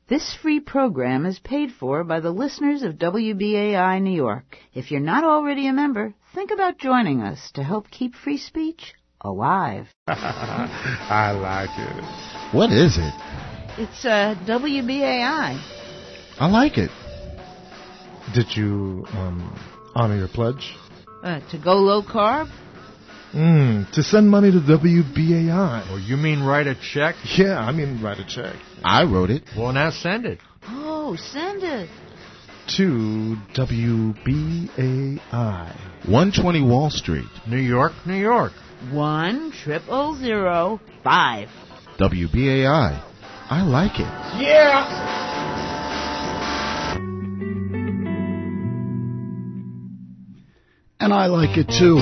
This free program is paid for by the listeners of WBAI New York. If you're not already a member, think about joining us to help keep free speech alive. I like it. What is it? It's WBAI. I like it. Did you honor your pledge? To go low carb? To send money to WBAI. Oh, you mean write a check? Yeah, I mean write a check. I wrote it. Well, now send it. Oh, send it. To WBAI. 120 Wall Street. New York, New York. 10005. WBAI. I like it. Yeah! And I like it too.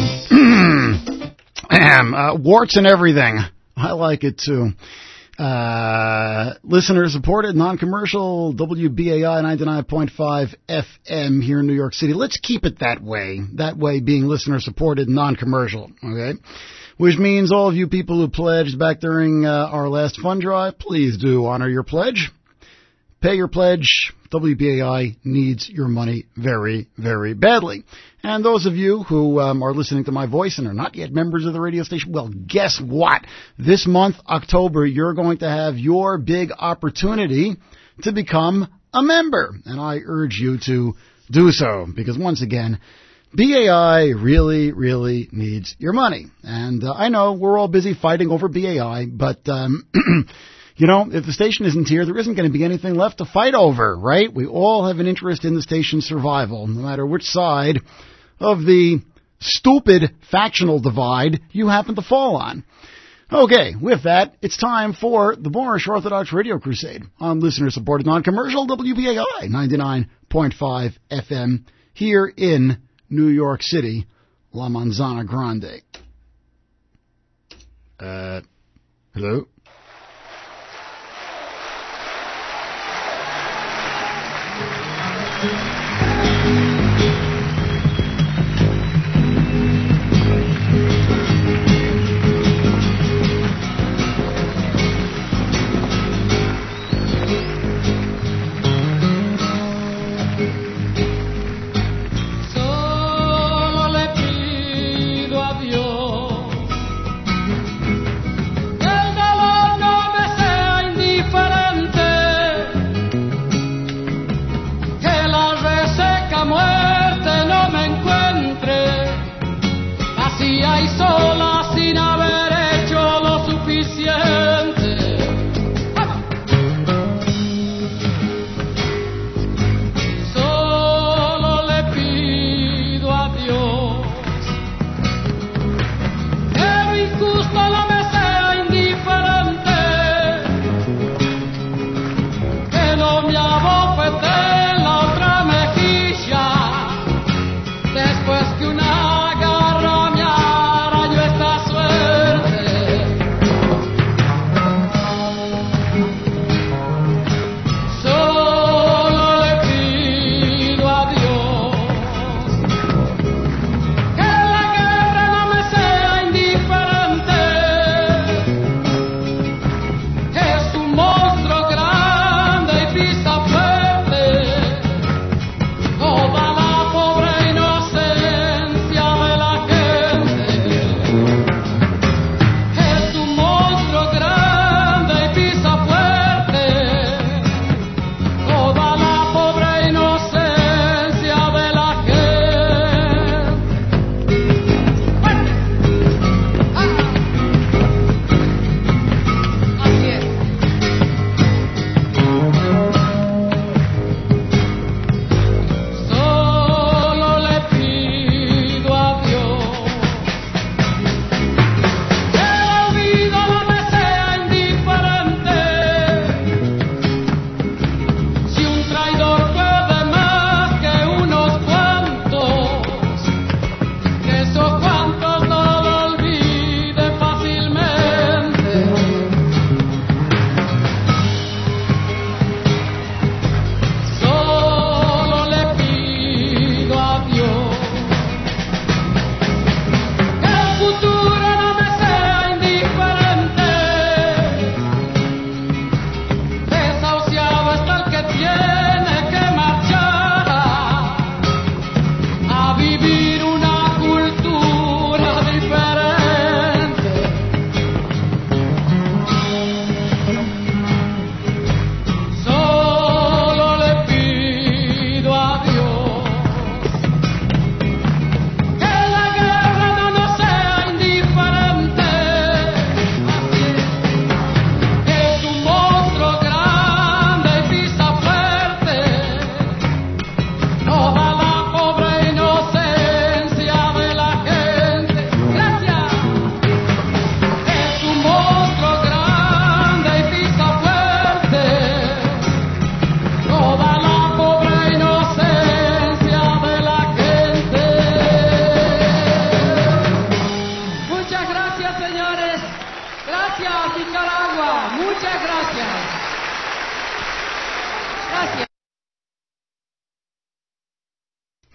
Warts and everything. I like it too. Listener supported, non-commercial, WBAI 99.5 FM here in New York City. Let's keep it that way. That way being listener supported, non-commercial. Okay? Which means all of you people who pledged back during our last fund drive, please do honor your pledge. Pay your pledge. WBAI needs your money very, very badly. And those of you who are listening to my voice and are not yet members of the radio station, well, guess what? This month, October, you're going to have your big opportunity to become a member. And I urge you to do so because, once again, BAI really, really needs your money. And I know we're all busy fighting over BAI, but you know, if the station isn't here, there isn't going to be anything left to fight over, right? We all have an interest in the station's survival, no matter which side of the stupid factional divide you happen to fall on. Okay, with that, it's time for the Moorish Orthodox Radio Crusade on listener-supported non-commercial WBAI 99.5 FM here in New York City, La Manzana Grande. Hello? El dolor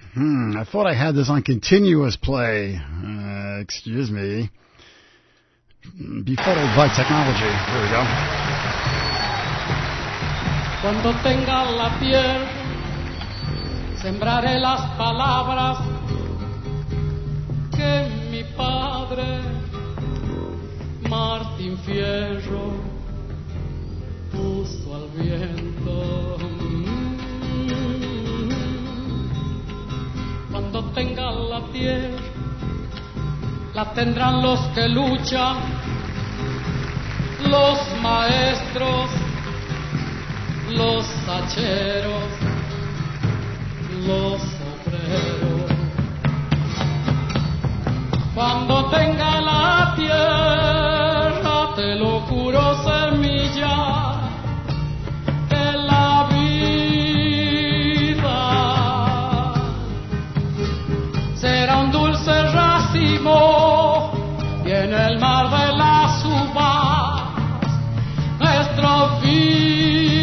I thought I had this on continuous play. Excuse me. Befuddled by technology. Here we go. Cuando tenga la tierra, sembraré las palabras que mi padre, Martín Fierro, puso al viento. Cuando tenga la tierra, la tendrán los que luchan, los maestros, los hacheros, los obreros. Cuando tenga la tierra, te lo juro, semilla de la vida, será un dulce racimo y en el mar de las uvas nuestro vino.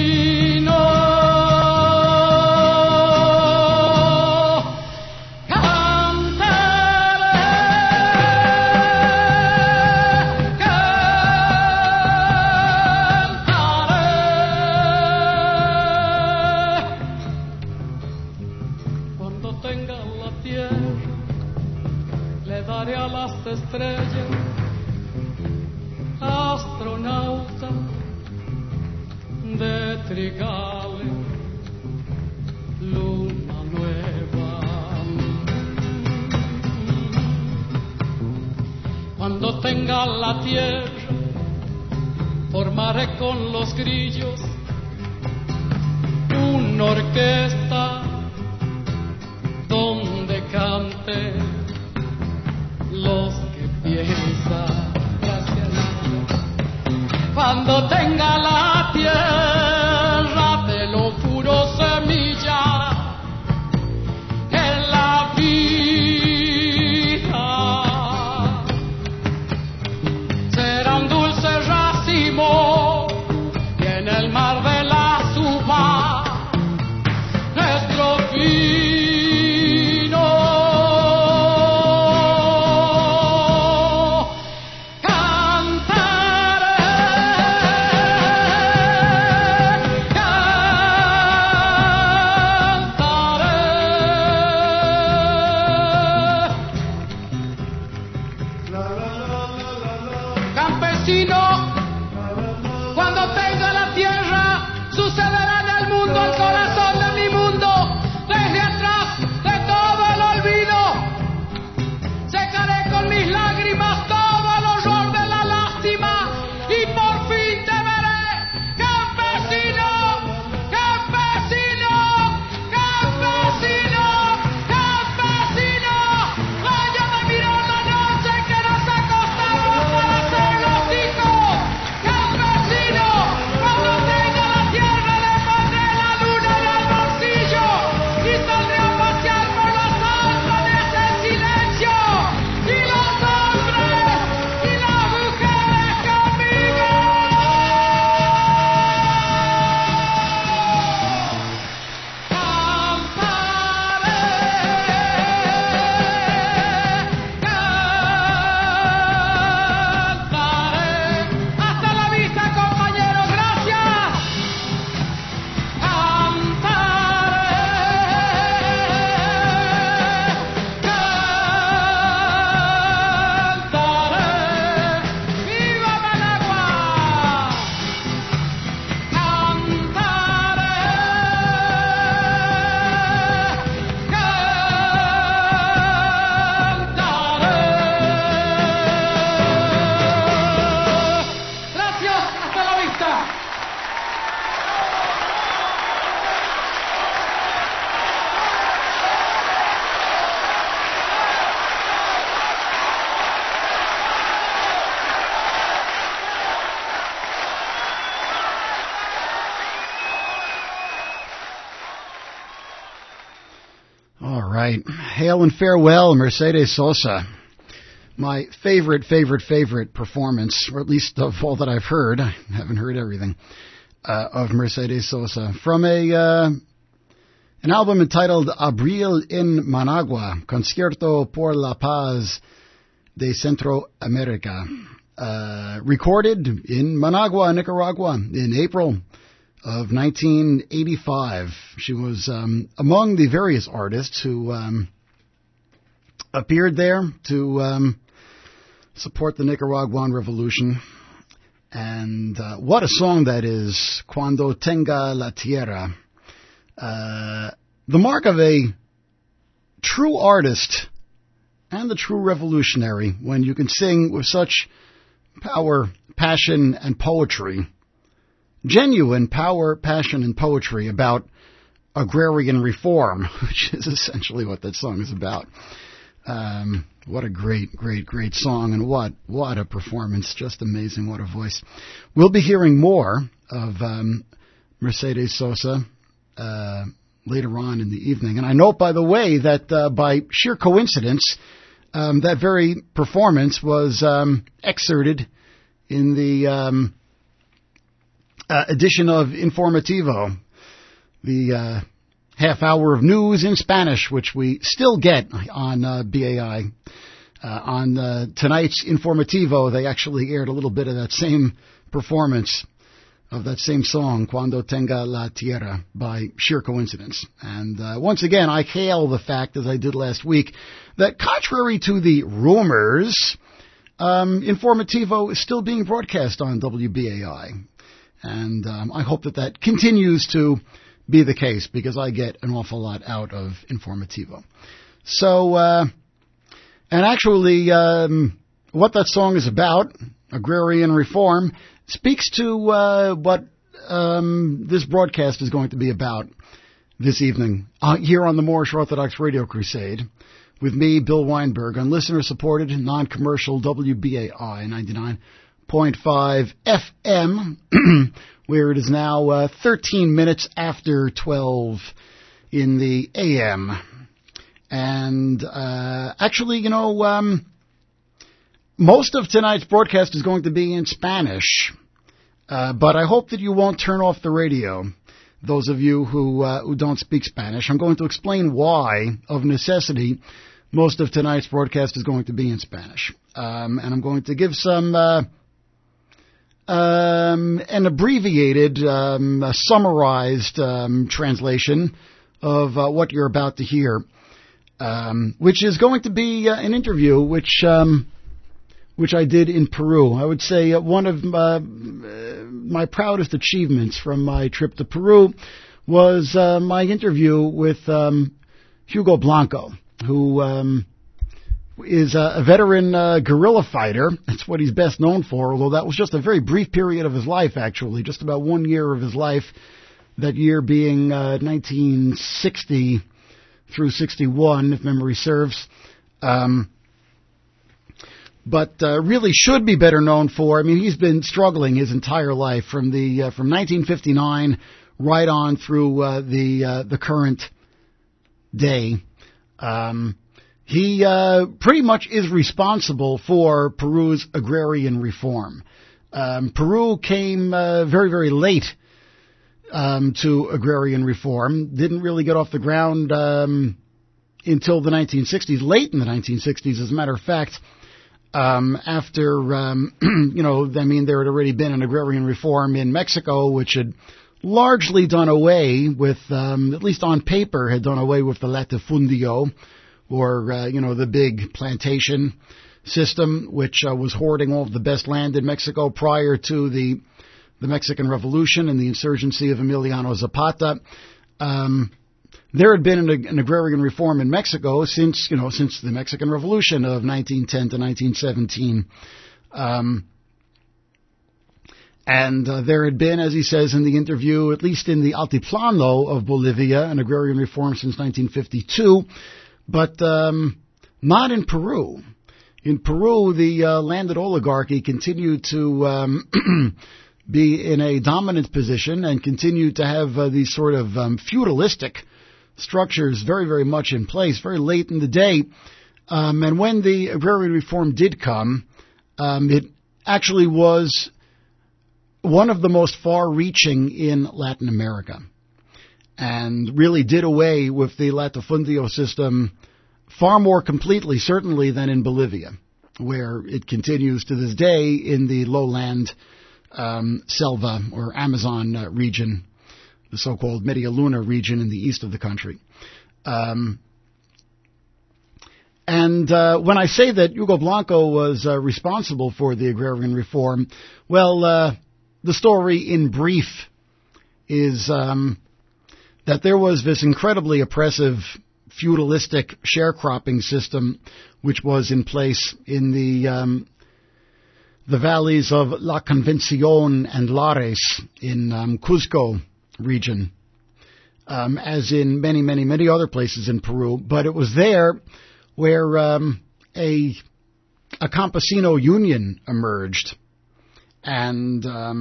Estrellas, astronauta de trigales, luna nueva. Cuando tenga la tierra, formaré con los grillos una orquesta donde cante los que piensan. Gracias. Cuando tenga la tierra, te lo juro, semilla en la vida, será un dulce racimo y en el mar de las uvas nuestro vino. Hail and farewell, Mercedes Sosa. My favorite performance, or at least of all that I've heard, I haven't heard everything, of Mercedes Sosa. From an an album entitled Abril en Managua, Concierto por la Paz de Centroamérica, recorded in Managua, Nicaragua, in April of 1985. She was among the various artists who appeared there to support the Nicaraguan Revolution. And what a song that is, Cuando Tenga la Tierra. The mark of a true artist and the true revolutionary, when you can sing with such power, passion, and poetry, genuine power, passion, and poetry about agrarian reform, which is essentially what that song is about. What a great, great, great song, and what a performance. Just amazing. What a voice. We'll be hearing more of Mercedes Sosa later on in the evening. And I note, by the way, that by sheer coincidence, that very performance was excerpted in the edition of Informativo, the half hour of news in Spanish, which we still get on BAI. On tonight's Informativo, they actually aired a little bit of that same performance of that same song, Cuando Tenga la Tierra, by sheer coincidence. And once again, I hail the fact, as I did last week, that contrary to the rumors, Informativo is still being broadcast on WBAI. And I hope that continues to be the case, because I get an awful lot out of Informativo. So, and actually, what that song is about, agrarian reform, speaks to what this broadcast is going to be about this evening here on the Moorish Orthodox Radio Crusade, with me, Bill Weinberg, on listener-supported, non-commercial WBAI 99.5 FM, where it is now 13 minutes after 12 in the AM. And actually, you know, most of tonight's broadcast is going to be in Spanish, but I hope that you won't turn off the radio, those of you who don't speak Spanish. I'm going to explain why, of necessity, most of tonight's broadcast is going to be in Spanish. And I'm going to give some an abbreviated, summarized translation of what you're about to hear, which is going to be an interview which I did in Peru. I would say one of my proudest achievements from my trip to Peru was my interview with Hugo Blanco, who is a veteran guerrilla fighter. That's what he's best known for, although that was just a very brief period of his life, actually, just about 1 year of his life, that year being 1960 through 61, if memory serves. But really should be better known for, I mean, he's been struggling his entire life from 1959 right on through the current day. He pretty much is responsible for Peru's agrarian reform. Peru came very, very late to agrarian reform. Didn't really get off the ground until the 1960s, late in the 1960s, as a matter of fact. After, you know, I mean, there had already been an agrarian reform in Mexico, which had largely done away with, at least on paper, had done away with the latifundio, or, you know, the big plantation system, which was hoarding all of the best land in Mexico prior to the Mexican Revolution and the insurgency of Emiliano Zapata. There had been an agrarian reform in Mexico since the Mexican Revolution of 1910 to 1917. And there had been, as he says in the interview, at least in the Altiplano of Bolivia, an agrarian reform since 1952, but not in Peru. In Peru, the landed oligarchy continued to be in a dominant position and continued to have these sort of feudalistic structures very, very much in place, very late in the day. And when the agrarian reform did come, it actually was one of the most far-reaching in Latin America. and really did away with the latifundio system far more completely, certainly, than in Bolivia, where it continues to this day in the lowland selva or Amazon region, the so-called Media Luna region in the east of the country. And when I say that Hugo Blanco was responsible for the agrarian reform, well, the story in brief is that there was this incredibly oppressive feudalistic sharecropping system which was in place in the valleys of La Convención and Lares in Cusco region, as in many, many, many other places in Peru. But it was there where a campesino union emerged, and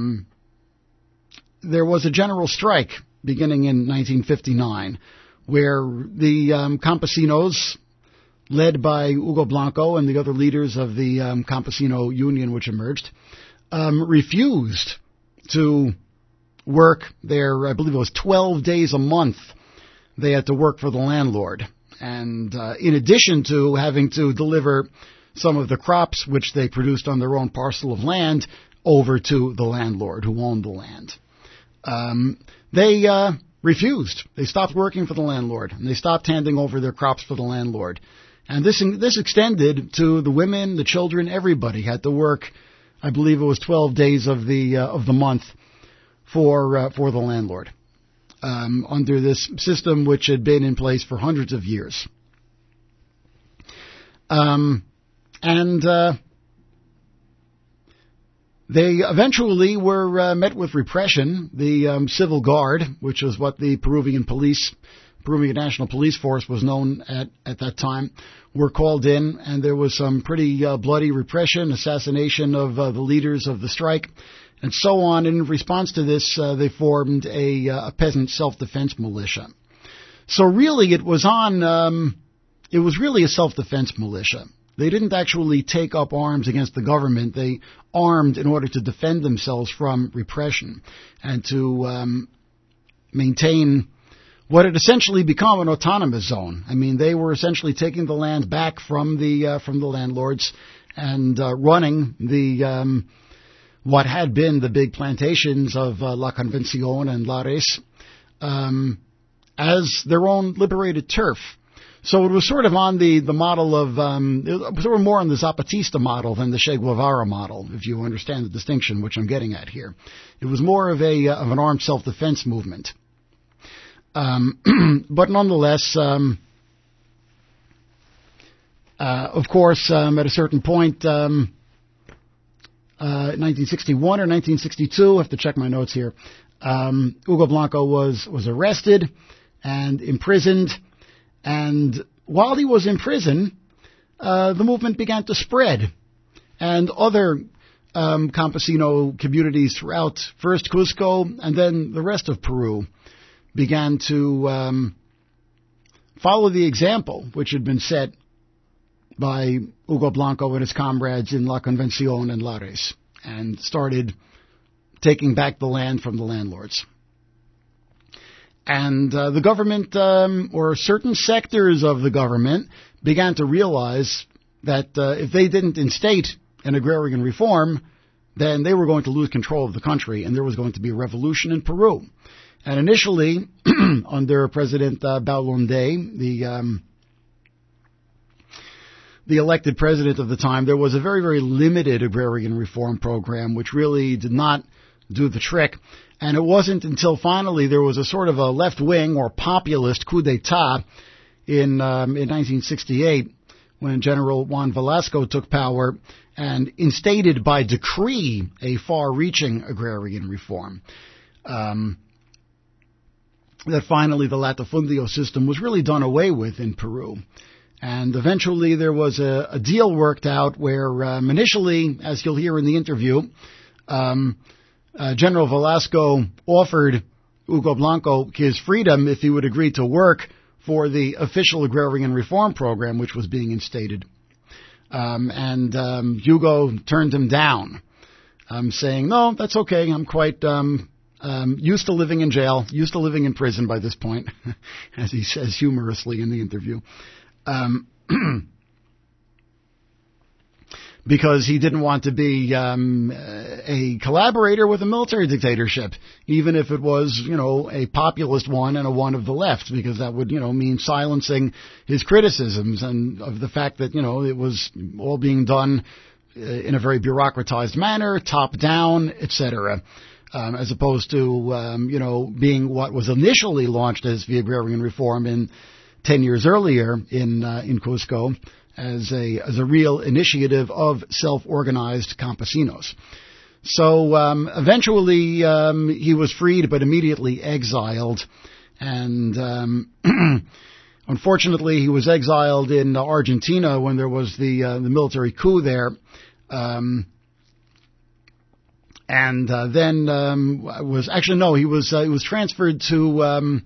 there was a general strike beginning in 1959, where the campesinos, led by Hugo Blanco and the other leaders of the campesino union which emerged, refused to work their, I believe it was 12 days a month, they had to work for the landlord. And in addition to having to deliver some of the crops which they produced on their own parcel of land over to the landlord who owned the land. They refused. They stopped working for the landlord, and they stopped handing over their crops for the landlord. And this extended to the women, the children, everybody had to work. I believe it was 12 days of the month for the landlord, under this system which had been in place for hundreds of years. They eventually were met with repression. The Civil Guard, which was what the Peruvian National Police Force was known at that time, were called in, and there was some pretty bloody repression, assassination of the leaders of the strike, and so on. And in response to this, they formed a peasant self-defense militia. So really, it was really a self-defense militia. They didn't actually take up arms against the government. They armed in order to defend themselves from repression and to maintain what had essentially become an autonomous zone. I mean, they were essentially taking the land back from the landlords and running the what had been the big plantations of La Convención and Lares as their own liberated turf. So it was sort of on the model of, it was sort of more on the Zapatista model than the Che Guevara model, if you understand the distinction which I'm getting at here. It was more of an armed self-defense movement. But nonetheless, of course, at a certain point, 1961 or 1962, I have to check my notes here, Hugo Blanco was arrested and imprisoned. And while he was in prison, the movement began to spread. And other campesino communities throughout, first Cusco and then the rest of Peru, began to follow the example which had been set by Hugo Blanco and his comrades in La Convención and Lares, and started taking back the land from the landlords. And the government, or certain sectors of the government, began to realize that if they didn't instate an agrarian reform, then they were going to lose control of the country, and there was going to be a revolution in Peru. And initially, under President Baulonde, the elected president of the time, there was a very, very limited agrarian reform program, which really did not do the trick. And it wasn't until finally there was a sort of a left-wing or populist coup d'etat in 1968 when General Juan Velasco took power and instated by decree a far-reaching agrarian reform. That finally the latifundio system was really done away with in Peru. And eventually there was a deal worked out where initially, as you'll hear in the interview, General Velasco offered Hugo Blanco his freedom if he would agree to work for the official agrarian reform program which was being instated. And Hugo turned him down, saying, no, that's okay. I'm quite used to living in jail, used to living in prison by this point, as he says humorously in the interview. Because he didn't want to be a collaborator with a military dictatorship, even if it was, a populist one and a one of the left, because that would, mean silencing his criticisms and of the fact that, it was all being done in a very bureaucratized manner, top down, etc., as opposed to, being what was initially launched as the agrarian reform 10 years earlier in Cusco, as a real initiative of self-organized campesinos. So eventually he was freed, but immediately exiled, and unfortunately he was exiled in Argentina when there was the military coup there, and then he was transferred to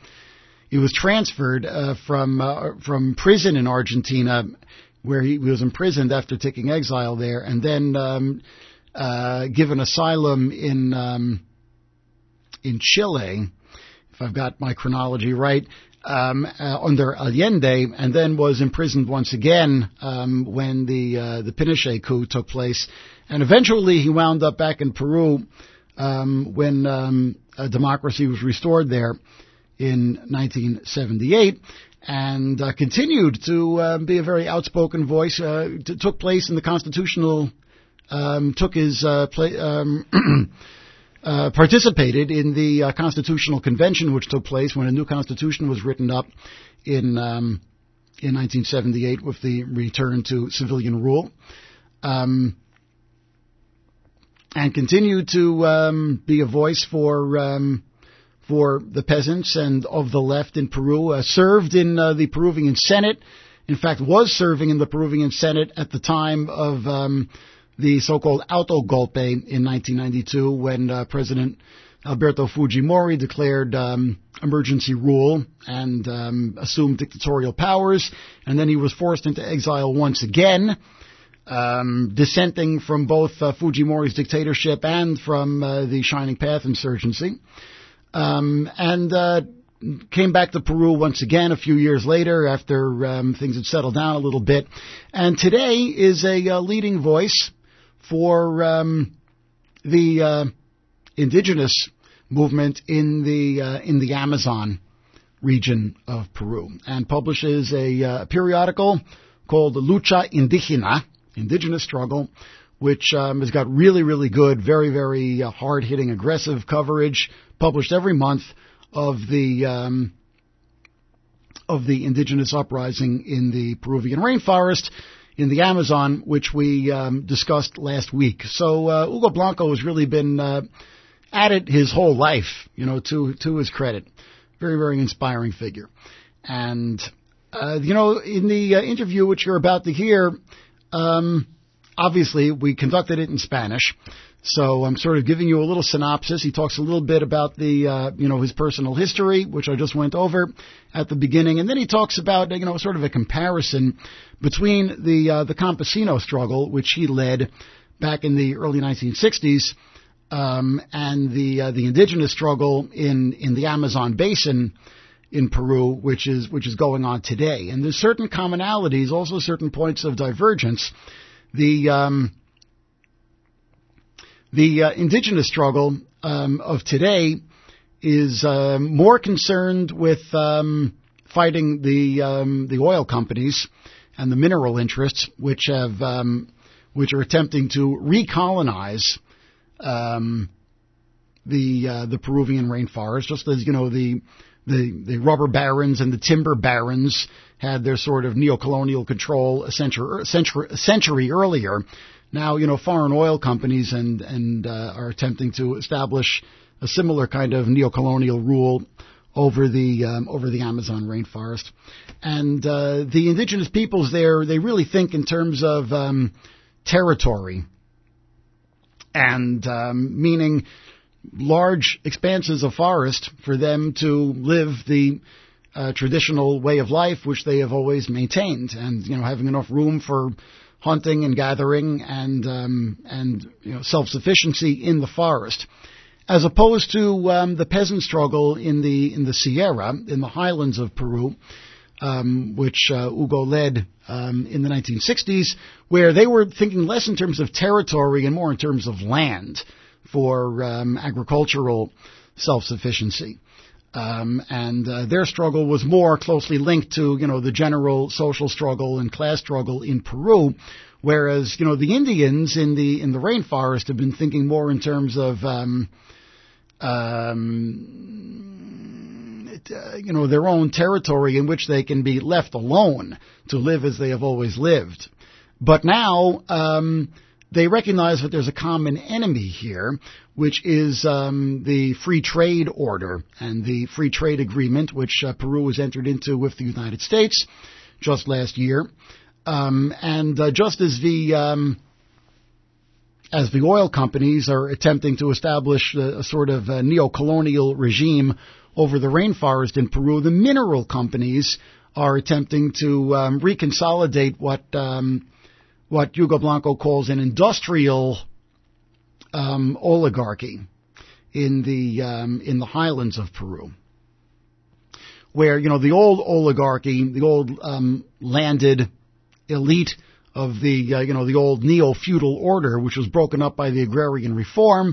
from prison in Argentina, where he was imprisoned after taking exile there, and then given asylum in Chile, if I've got my chronology right, under Allende, and then was imprisoned once again when the Pinochet coup took place, and eventually he wound up back in Peru when democracy was restored there in 1978. And continued to be a very outspoken voice. Took place in the constitutional, participated in the constitutional convention, which took place when a new constitution was written up in 1978 with the return to civilian rule, and continued to be a voice for the peasants and of the left in Peru, served in the Peruvian Senate, in fact was serving in the Peruvian Senate at the time of the so-called autogolpe in 1992 when President Alberto Fujimori declared emergency rule and assumed dictatorial powers, and then he was forced into exile once again, dissenting from both Fujimori's dictatorship and from the Shining Path insurgency. And came back to Peru once again a few years later after things had settled down a little bit. And today is a leading voice for the indigenous movement in the Amazon region of Peru, and publishes a periodical called Lucha Indígena, Indigenous Struggle, which has got really, really good, very, very hard-hitting, aggressive coverage, published every month of the indigenous uprising in the Peruvian rainforest, in the Amazon, which we discussed last week. So Hugo Blanco has really been at it his whole life, to his credit. Very, very inspiring figure. And, in the interview which you're about to hear, obviously, we conducted it in Spanish, so I'm sort of giving you a little synopsis. He talks a little bit about the, his personal history, which I just went over at the beginning, and then he talks about, sort of a comparison between the campesino struggle, which he led back in the early 1960s, and the indigenous struggle in the Amazon basin in Peru, which is going on today. And there's certain commonalities, also certain points of divergence. The indigenous struggle of today is more concerned with fighting the oil companies and the mineral interests, which are attempting to recolonize the Peruvian rainforest, just as the rubber barons and the timber barons had their sort of neo-colonial control a century earlier. Now, foreign oil companies and are attempting to establish a similar kind of neo-colonial rule over the Amazon rainforest. And the indigenous peoples there, they really think in terms of territory, and meaning large expanses of forest for them to live the traditional way of life which they have always maintained, and having enough room for hunting and gathering and self-sufficiency in the forest. as opposed to the peasant struggle in the Sierra, in the highlands of Peru, which Hugo led in the 1960s, where they were thinking less in terms of territory and more in terms of land for agricultural self-sufficiency. And their struggle was more closely linked to, the general social struggle and class struggle in Peru, whereas, the Indians in the rainforest have been thinking more in terms of, their own territory in which they can be left alone to live as they have always lived. But now, they recognize that there's a common enemy here, which is the free trade order and the free trade agreement, which Peru has entered into with the United States just last year. And just as the oil companies are attempting to establish a sort of neo-colonial regime over the rainforest in Peru, the mineral companies are attempting to reconsolidate what Hugo Blanco calls an industrial oligarchy in the highlands of Peru, where the old oligarchy, the old landed elite of the old neo-feudal order, which was broken up by the agrarian reform,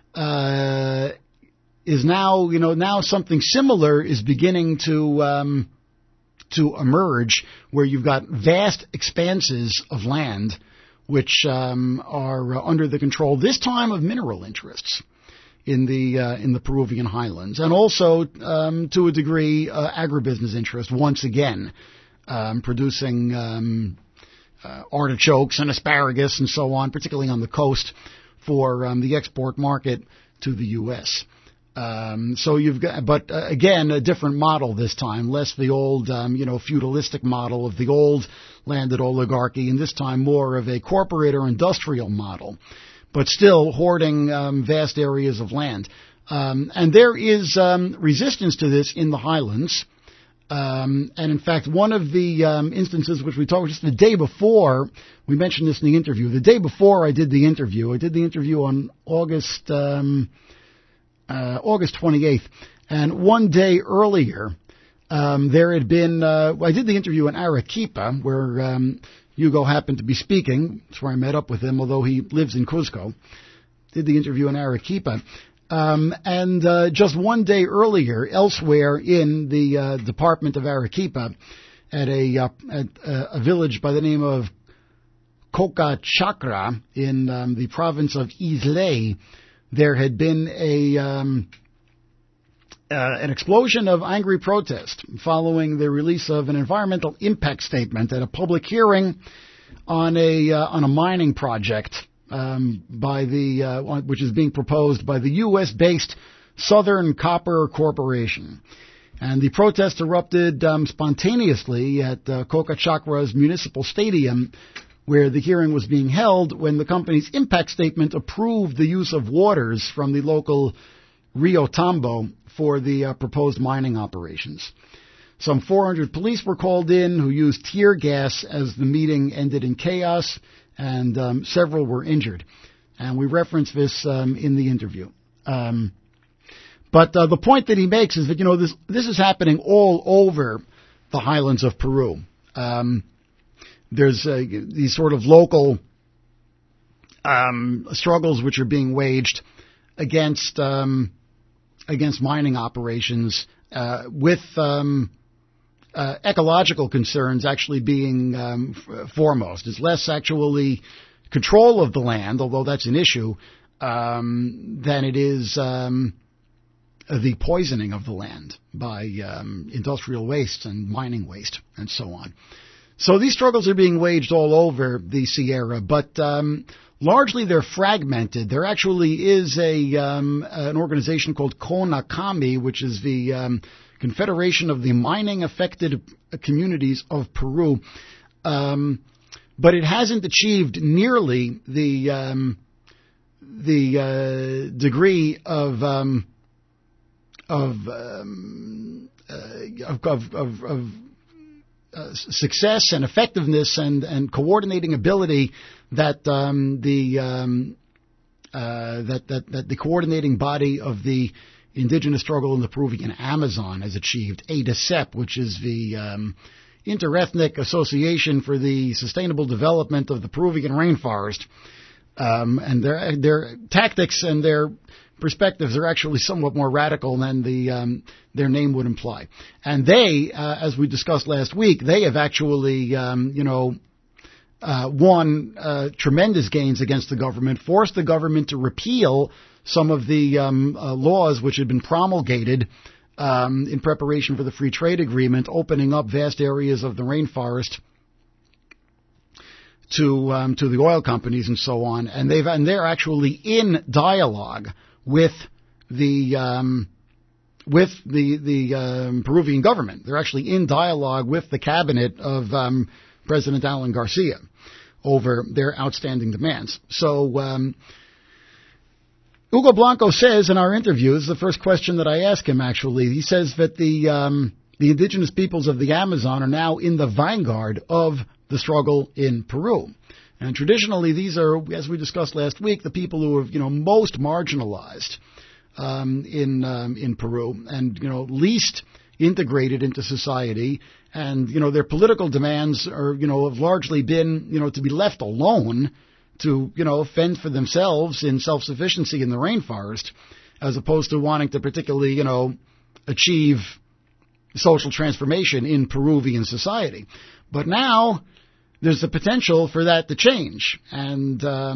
is now something similar is beginning to emerge, where you've got vast expanses of land which are under the control this time of mineral interests in the Peruvian highlands, and also to a degree agribusiness interest once again, producing artichokes and asparagus and so on, particularly on the coast for the export market to the U.S. So you've got, but again, a different model this time, less the old, feudalistic model of the old landed oligarchy, and this time more of a corporate or industrial model, but still hoarding vast areas of land. And there is resistance to this in the highlands. And in fact, one of the instances which we talked just the day before, we mentioned this in the interview. The day before I did the interview on August 28th, and one day earlier, there had been, I did the interview in Arequipa, where Hugo happened to be speaking. That's where I met up with him, although he lives in Cuzco. Did the interview in Arequipa. And just one day earlier, elsewhere in the department of Arequipa, at a village by the name of Coca Chacra in the province of Islay, there had been an explosion of angry protest following the release of an environmental impact statement at a public hearing on a mining project which is being proposed by the U.S.-based Southern Copper Corporation. And the protest erupted spontaneously at Coca Chakra's municipal stadium, where the hearing was being held, when the company's impact statement approved the use of waters from the local Rio Tambo for the proposed mining operations. Some 400 police were called in, who used tear gas as the meeting ended in chaos, and several were injured. And we reference this in the interview. But the point that he makes is that, this is happening all over the highlands of Peru. There's these sort of local struggles which are being waged against mining operations, with ecological concerns actually being foremost. It's less actually control of the land, although that's an issue, than it is the poisoning of the land by industrial waste and mining waste and so on. So these struggles are being waged all over the Sierra, but largely they're fragmented. There actually is an organization called CONACAMI, which is the Confederation of the Mining Affected Communities of Peru, but it hasn't achieved nearly the degree of success and effectiveness and coordinating ability that the that the coordinating body of the indigenous struggle in the Peruvian Amazon has achieved, ADASEP, which is the Interethnic Association for the Sustainable Development of the Peruvian Rainforest, and their tactics and their perspectives are actually somewhat more radical than their name would imply. And they, as we discussed last week, they have actually, won tremendous gains against the government, forced the government to repeal some of the laws which had been promulgated in preparation for the free trade agreement, opening up vast areas of the rainforest to the oil companies and so on. And they're actually in dialogue with the Peruvian government. They're actually in dialogue with the cabinet of President Alan Garcia over their outstanding demands. So Hugo Blanco says in our interview, this is the first question that I ask him actually, he says that the indigenous peoples of the Amazon are now in the vanguard of the struggle in Peru. And traditionally, these are, as we discussed last week, the people who are, most marginalized in Peru and, least integrated into society. And, their political demands are, have largely been, to be left alone to, fend for themselves in self-sufficiency in the rainforest, as opposed to wanting to particularly, achieve social transformation in Peruvian society. But now there's the potential for that to change, and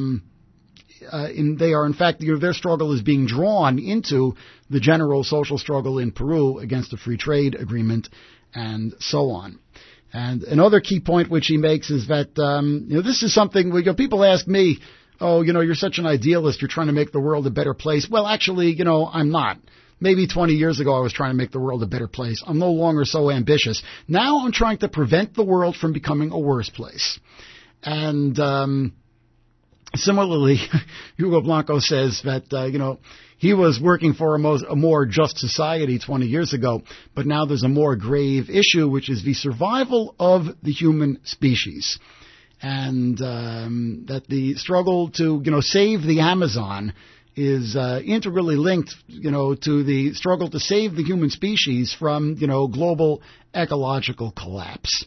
they are, in fact, their struggle is being drawn into the general social struggle in Peru against the free trade agreement, and so on. And another key point which he makes is that this is something people ask me, oh, you're such an idealist, you're trying to make the world a better place. Well, actually, I'm not. Maybe 20 years ago I was trying to make the world a better place. I'm no longer so ambitious. Now I'm trying to prevent the world from becoming a worse place. And similarly, Hugo Blanco says that, he was working for a more just society 20 years ago, but now there's a more grave issue, which is the survival of the human species. And that the struggle to, save the Amazon is integrally linked, to the struggle to save the human species from, global ecological collapse.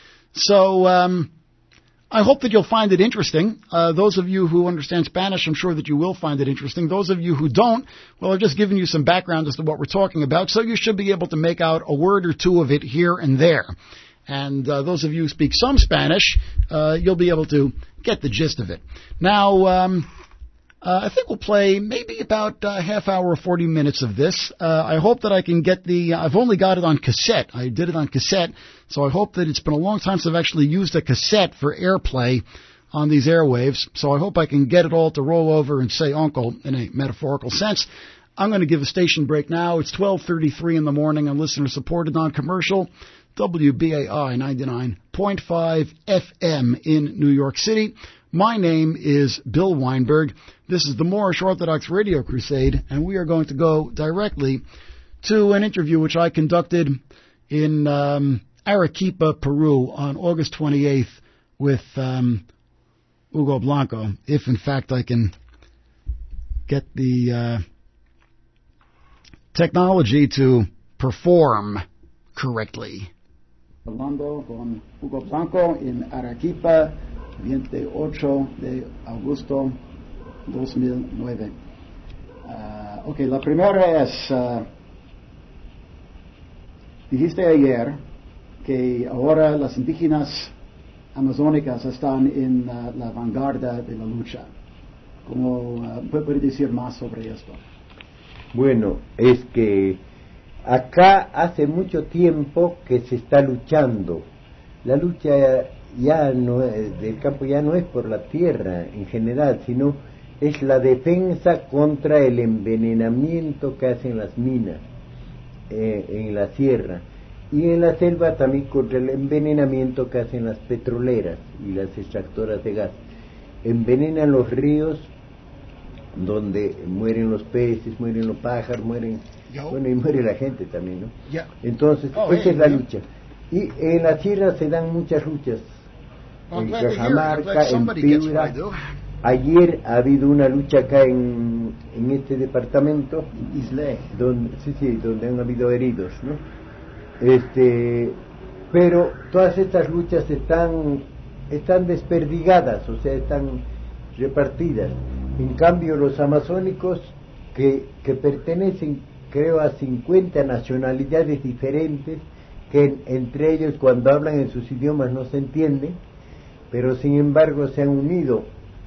So I hope that you'll find it interesting. Those of you who understand Spanish, I'm sure that you will find it interesting. Those of you who don't, well, I've just given you some background as to what we're talking about, so you should be able to make out a word or two of it here and there. And those of you who speak some Spanish, you'll be able to get the gist of it. Now, I think we'll play maybe about a half hour or 40 minutes of this. I hope that I can get I've only got it on cassette. I did it on cassette, so I hope that it's been a long time since I've actually used a cassette for airplay on these airwaves. So I hope I can get it all to roll over and say uncle in a metaphorical sense. I'm going to give a station break now. It's 12:33 in the morning on listener-supported non-commercial WBAI 99.5 FM in New York City. My name is Bill Weinberg. This is the Moorish Orthodox Radio Crusade, and we are going to go directly to an interview which I conducted in Arequipa, Peru, on August 28th with Hugo Blanco, if in fact I can get the technology to perform correctly. Hablando con Hugo Blanco en Arequipa, 28 de agosto 2009. Okay, la primera es, dijiste ayer que ahora las indígenas amazónicas están en la vanguardia de la lucha. ¿Cómo puede decir más sobre esto? Bueno, es que acá hace mucho tiempo que se está luchando. La lucha del campo ya no es por la tierra en general, sino es la defensa contra el envenenamiento que hacen las minas en la sierra, y en la selva también contra el envenenamiento que hacen las petroleras y las extractoras de gas. Envenenan los ríos donde mueren los peces, mueren los pájaros, bueno, y muere la gente también, ¿no? Entonces, esa es la lucha. Y en la sierra se dan muchas luchas, en Cajamarca, en Piura, ayer ha habido una lucha acá en este departamento, Isle. donde han habido heridos, ¿no? Pero todas estas luchas están desperdigadas, o sea, están repartidas. En cambio, los amazónicos que pertenecen, creo, a 50 nacionalidades diferentes, que entre ellos cuando hablan en sus idiomas no se entienden, pero sin embargo se han unido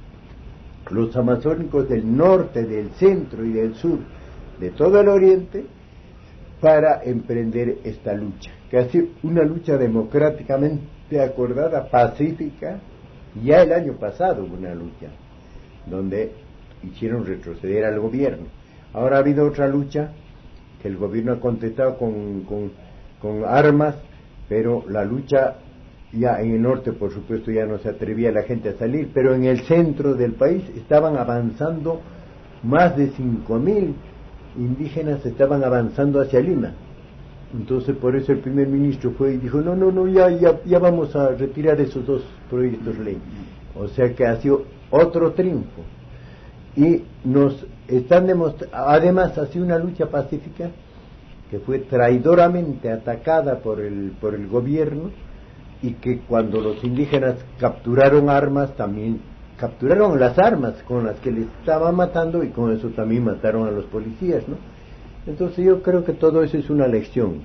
los amazónicos del norte, del centro y del sur, de todo el oriente, para emprender esta lucha, que ha sido una lucha democráticamente acordada, pacífica. Ya el año pasado hubo una lucha donde hicieron retroceder al gobierno. Ahora ha habido otra lucha que el gobierno ha contestado con armas, pero la lucha ya en el norte, por supuesto, ya no se atrevía la gente a salir, pero en el centro del país estaban avanzando más de 5.000 indígenas, estaban avanzando hacia Lima. Entonces por eso el primer ministro fue y dijo, no, ya vamos a retirar esos 2 proyectos de ley. O sea que ha sido otro triunfo. Y nos están demostrando, además ha sido una lucha pacífica que fue traidoramente atacada por el gobierno, y que cuando los indígenas capturaron armas, también capturaron las armas con las que les estaban matando, y con eso también mataron a los policías, ¿no? Entonces yo creo que todo eso es una lección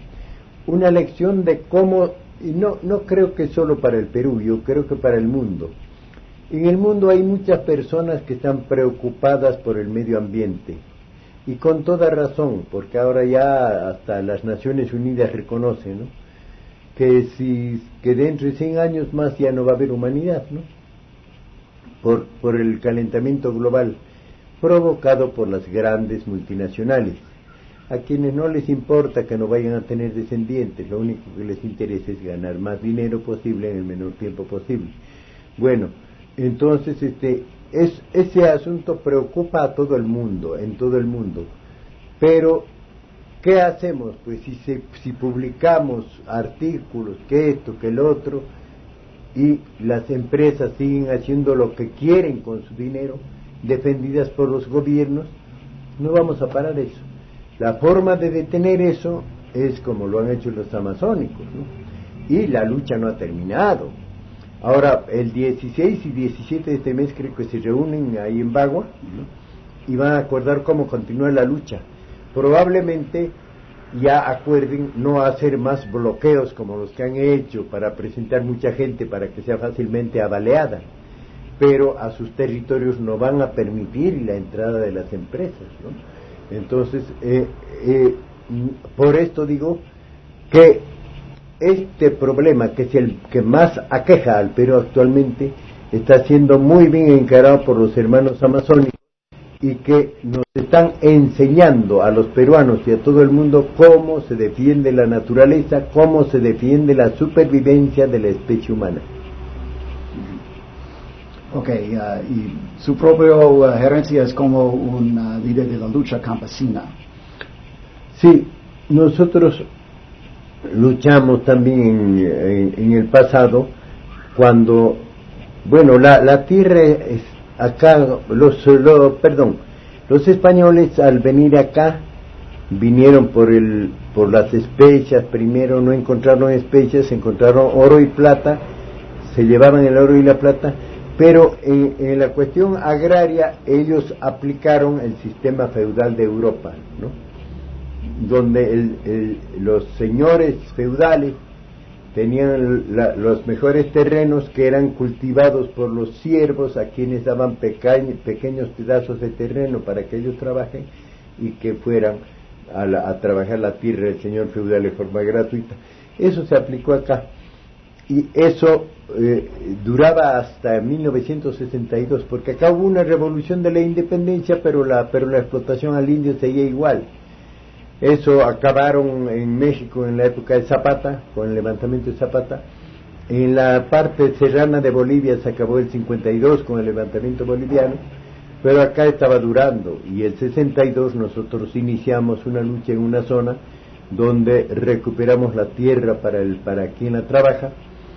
de cómo, y no creo que solo para el Perú, yo creo que para el mundo. En el mundo hay muchas personas que están preocupadas por el medio ambiente, y con toda razón, porque ahora ya hasta las Naciones Unidas reconocen, ¿no?, que dentro de 100 años más ya no va a haber humanidad, ¿no?, por el calentamiento global provocado por las grandes multinacionales, a quienes no les importa que no vayan a tener descendientes, lo único que les interesa es ganar más dinero posible en el menor tiempo posible. Bueno, entonces ese asunto preocupa a todo el mundo, en todo el mundo, pero ¿qué hacemos? Pues si publicamos artículos, que esto, que el otro, y las empresas siguen haciendo lo que quieren con su dinero, defendidas por los gobiernos, no vamos a parar eso. La forma de detener eso es como lo han hecho los amazónicos, ¿no? Y la lucha no ha terminado. Ahora, el 16 y 17 de este mes creo que se reúnen ahí en Bagua, ¿no?, y van a acordar cómo continuar la lucha. Probablemente ya acuerden no hacer más bloqueos como los que han hecho para presentar mucha gente para que sea fácilmente avaleada, pero a sus territorios no van a permitir la entrada de las empresas, ¿no? Entonces, por esto digo que este problema, que es el que más aqueja al Perú actualmente, está siendo muy bien encarado por los hermanos amazónicos, y que nos están enseñando a los peruanos y a todo el mundo cómo se defiende la naturaleza, cómo se defiende la supervivencia de la especie humana. Y su propia gerencia es como un líder de la lucha campesina. Sí, nosotros luchamos también en el pasado, cuando, bueno, la tierra es acá, los españoles al venir acá vinieron por las especias. Primero no encontraron especias, encontraron oro y plata, se llevaban el oro y la plata, pero en la cuestión agraria ellos aplicaron el sistema feudal de Europa, ¿no?, donde los señores feudales tenían los mejores terrenos, que eran cultivados por los siervos, a quienes daban pequeños pedazos de terreno para que ellos trabajen, y que fueran a trabajar la tierra del señor feudal de forma gratuita. Eso se aplicó acá, y eso duraba hasta 1962, porque acá hubo una revolución de la independencia, pero la explotación al indio seguía igual. Eso acabaron en México en la época de Zapata, con el levantamiento de Zapata. En la parte serrana de Bolivia se acabó el 52 con el levantamiento boliviano, pero acá estaba durando, y el 62 nosotros iniciamos una lucha en una zona donde recuperamos la tierra para quien la trabaja,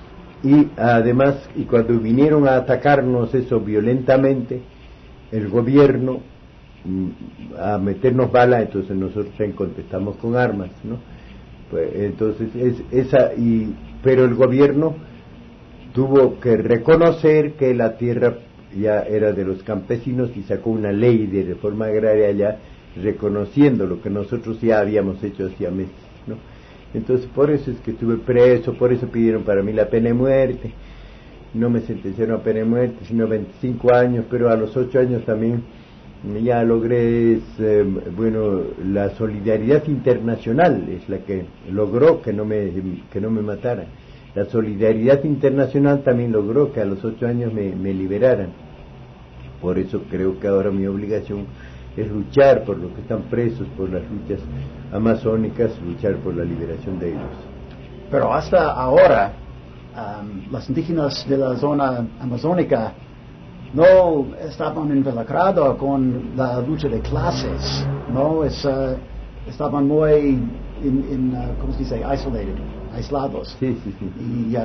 y además, y cuando vinieron a atacarnos eso violentamente, el gobierno a meternos balas, entonces nosotros contestamos con armas, ¿no? Pues entonces pero el gobierno tuvo que reconocer que la tierra ya era de los campesinos y sacó una ley de reforma agraria ya reconociendo lo que nosotros ya habíamos hecho hacía meses, ¿no? Entonces por eso es que estuve preso, por eso pidieron para mí la pena de muerte. No me sentenciaron a pena de muerte, sino 25 años, pero a los 8 años también ya logré, la solidaridad internacional es la que logró que no me mataran. La solidaridad internacional también logró que a los 8 años me liberaran. Por eso creo que ahora mi obligación es luchar por los que están presos, por las luchas amazónicas, luchar por la liberación de ellos. Pero hasta ahora, los indígenas de la zona amazónica no estaban involucrados con la lucha de clases, no estaban muy ¿cómo se dice? Aislados. Sí. Y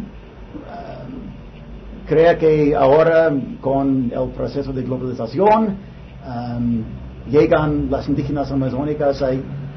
creo que ahora con el proceso de globalización llegan las indígenas amazónicas a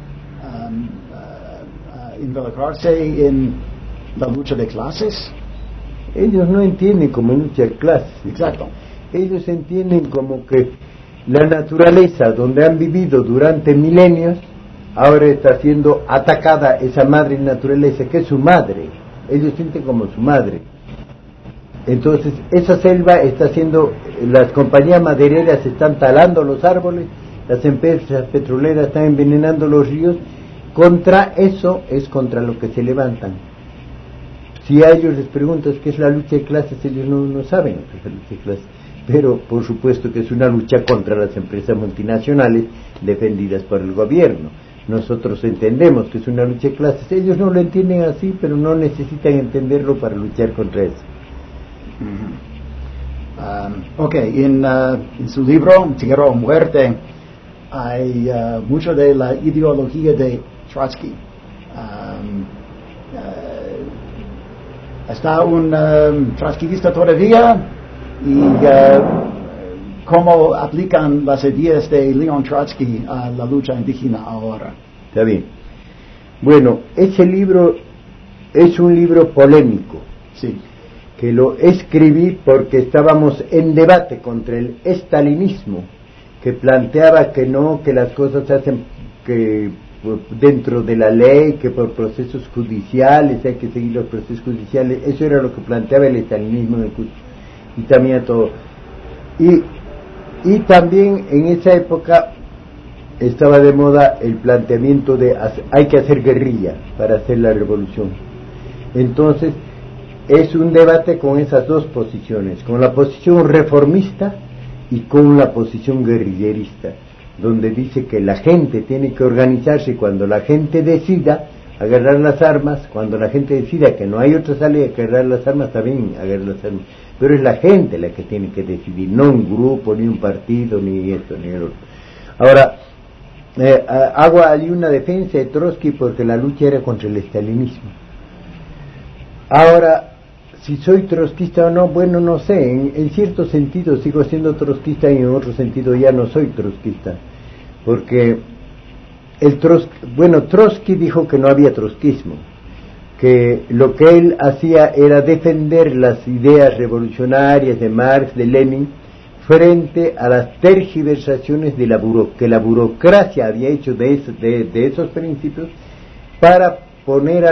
involucrarse en la lucha de clases. Ellos no entienden como lucha de clases. Exacto. Ellos entienden como que la naturaleza donde han vivido durante milenios ahora está siendo atacada, esa madre naturaleza que es su madre. Ellos sienten como su madre. Entonces esa selva está siendo, las compañías madereras están talando los árboles, las empresas petroleras están envenenando los ríos. Contra eso es contra lo que se levantan. Si a ellos les preguntas qué es la lucha de clases, ellos no saben qué es la lucha de clases. Pero por supuesto que es una lucha contra las empresas multinacionales defendidas por el gobierno. Nosotros entendemos que es una lucha de clases. Ellos no lo entienden así, pero no necesitan entenderlo para luchar contra eso. En su libro Tierra o Muerte hay mucho de la ideología de Trotsky. ¿Está un trotskista todavía? ¿Y cómo aplican las ideas de Leon Trotsky a la lucha indígena ahora? Está bien. Bueno, ese libro es un libro polémico. Sí. Que lo escribí porque estábamos en debate contra el estalinismo, que planteaba que las cosas se hacen que dentro de la ley, que por procesos judiciales hay que seguir los procesos judiciales. Eso era lo que planteaba el estalinismo y también todo. Y también en esa época estaba de moda el planteamiento de hay que hacer guerrilla para hacer la revolución. Entonces es un debate con esas dos posiciones, con la posición reformista y con la posición guerrillerista, donde dice que la gente tiene que organizarse y cuando la gente decida agarrar las armas, cuando la gente decida que no hay otra salida que agarrar las armas, también agarrar las armas, pero es la gente la que tiene que decidir, no un grupo, ni un partido, ni esto, ni el otro. Ahora, hago allí una defensa de Trotsky porque la lucha era contra el estalinismo. Ahora, si soy trotskista o no, bueno, no sé, en cierto sentido sigo siendo trotskista y en otro sentido ya no soy trotskista, porque Trotsky dijo que no había trotskismo, que lo que él hacía era defender las ideas revolucionarias de Marx, de Lenin, frente a las tergiversaciones de que la burocracia había hecho de esos principios para poner a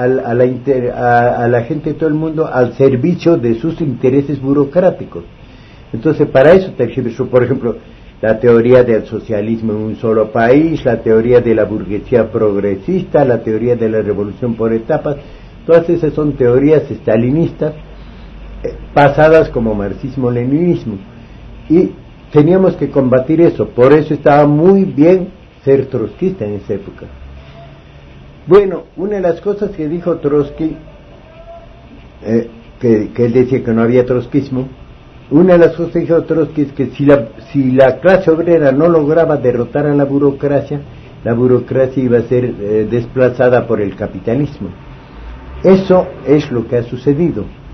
la gente de todo el mundo al servicio de sus intereses burocráticos. Entonces, para eso tergiversó, por ejemplo, la teoría del socialismo en un solo país, la teoría de la burguesía progresista, la teoría de la revolución por etapas. Todas esas son teorías estalinistas pasadas como marxismo-leninismo. Y teníamos que combatir eso, por eso estaba muy bien ser trotskista en esa época. Bueno, una de las cosas que dijo Trotsky, que él decía que no había trotskismo, una de las cosas que dijo Trotsky es que si la clase obrera no lograba derrotar a la burocracia iba a ser desplazada por el capitalismo. Eso es lo que ha sucedido.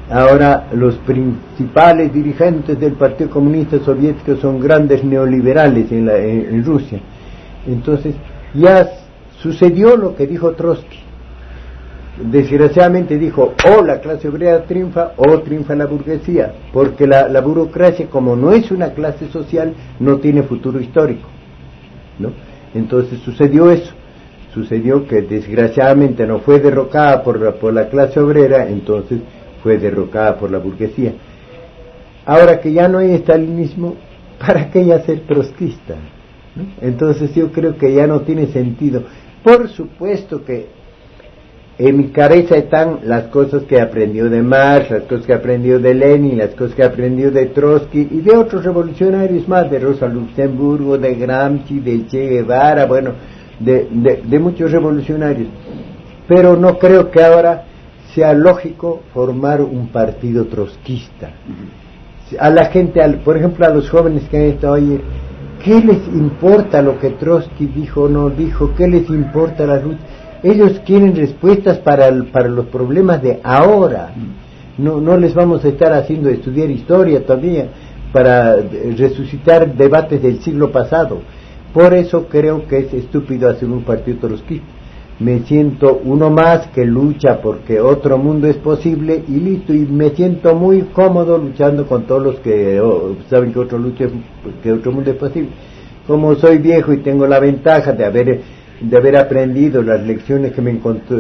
ahora los principales dirigentes del Partido Comunista Soviético son grandes neoliberales en Rusia. Entonces ya sucedió lo que dijo Trotsky. Desgraciadamente dijo, o la clase obrera triunfa o triunfa la burguesía, porque la burocracia, como no es una clase social, no tiene futuro histórico, ¿no? Entonces sucedió eso, sucedió que desgraciadamente no fue derrocada por la clase obrera, entonces fue derrocada por la burguesía. Ahora que ya no hay estalinismo, ¿para qué ya ser trotskista? ¿No? Entonces yo creo que ya no tiene sentido. Por supuesto que en mi cabeza están las cosas que aprendió de Marx, las cosas que aprendió de Lenin, las cosas que aprendió de Trotsky y de otros revolucionarios más, de Rosa Luxemburgo, de Gramsci, de Che Guevara, bueno, de muchos revolucionarios. Pero no creo que ahora sea lógico formar un partido trotskista. A la gente, por ejemplo a los jóvenes que han estado ayer, ¿qué les importa lo que Trotsky dijo o no dijo? ¿Qué les importa la lucha? Ellos quieren respuestas para los problemas de ahora. No les vamos a estar haciendo estudiar historia todavía para resucitar debates del siglo pasado. Por eso creo que es estúpido hacer un partido trotskista. Me siento uno más que lucha porque otro mundo es posible y listo, y me siento muy cómodo luchando con todos los que saben que otro mundo es posible. Como soy viejo y tengo la ventaja de haber aprendido las lecciones que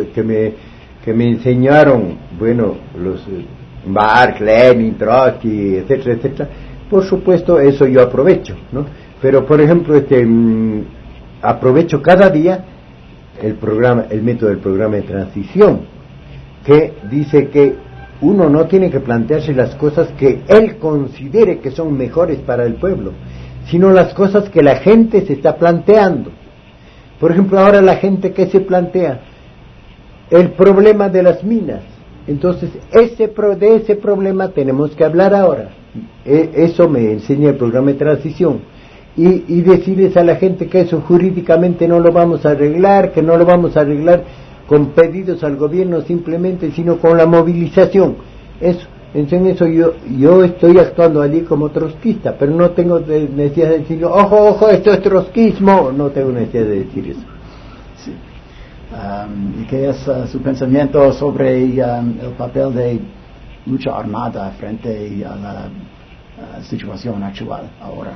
me enseñaron, bueno, los Marx, Lenin, Trotsky, etcétera, etcétera. Por supuesto, eso yo aprovecho, ¿no? Pero por ejemplo, aprovecho cada día el método del programa de transición, que dice que uno no tiene que plantearse las cosas que él considere que son mejores para el pueblo, sino las cosas que la gente se está planteando. Por ejemplo, ahora la gente que se plantea el problema de las minas, entonces de ese problema tenemos que hablar ahora. Eso me enseña el programa de transición, y decirles a la gente que eso jurídicamente no lo vamos a arreglar, que no lo vamos a arreglar con pedidos al gobierno simplemente, sino con la movilización. Eso, en eso yo estoy actuando allí como trotskista, pero no tengo necesidad de decir, ojo, esto es trotskismo, no tengo necesidad de decir eso. Sí. ¿Y qué es su pensamiento sobre el papel de lucha armada frente a la situación actual ahora?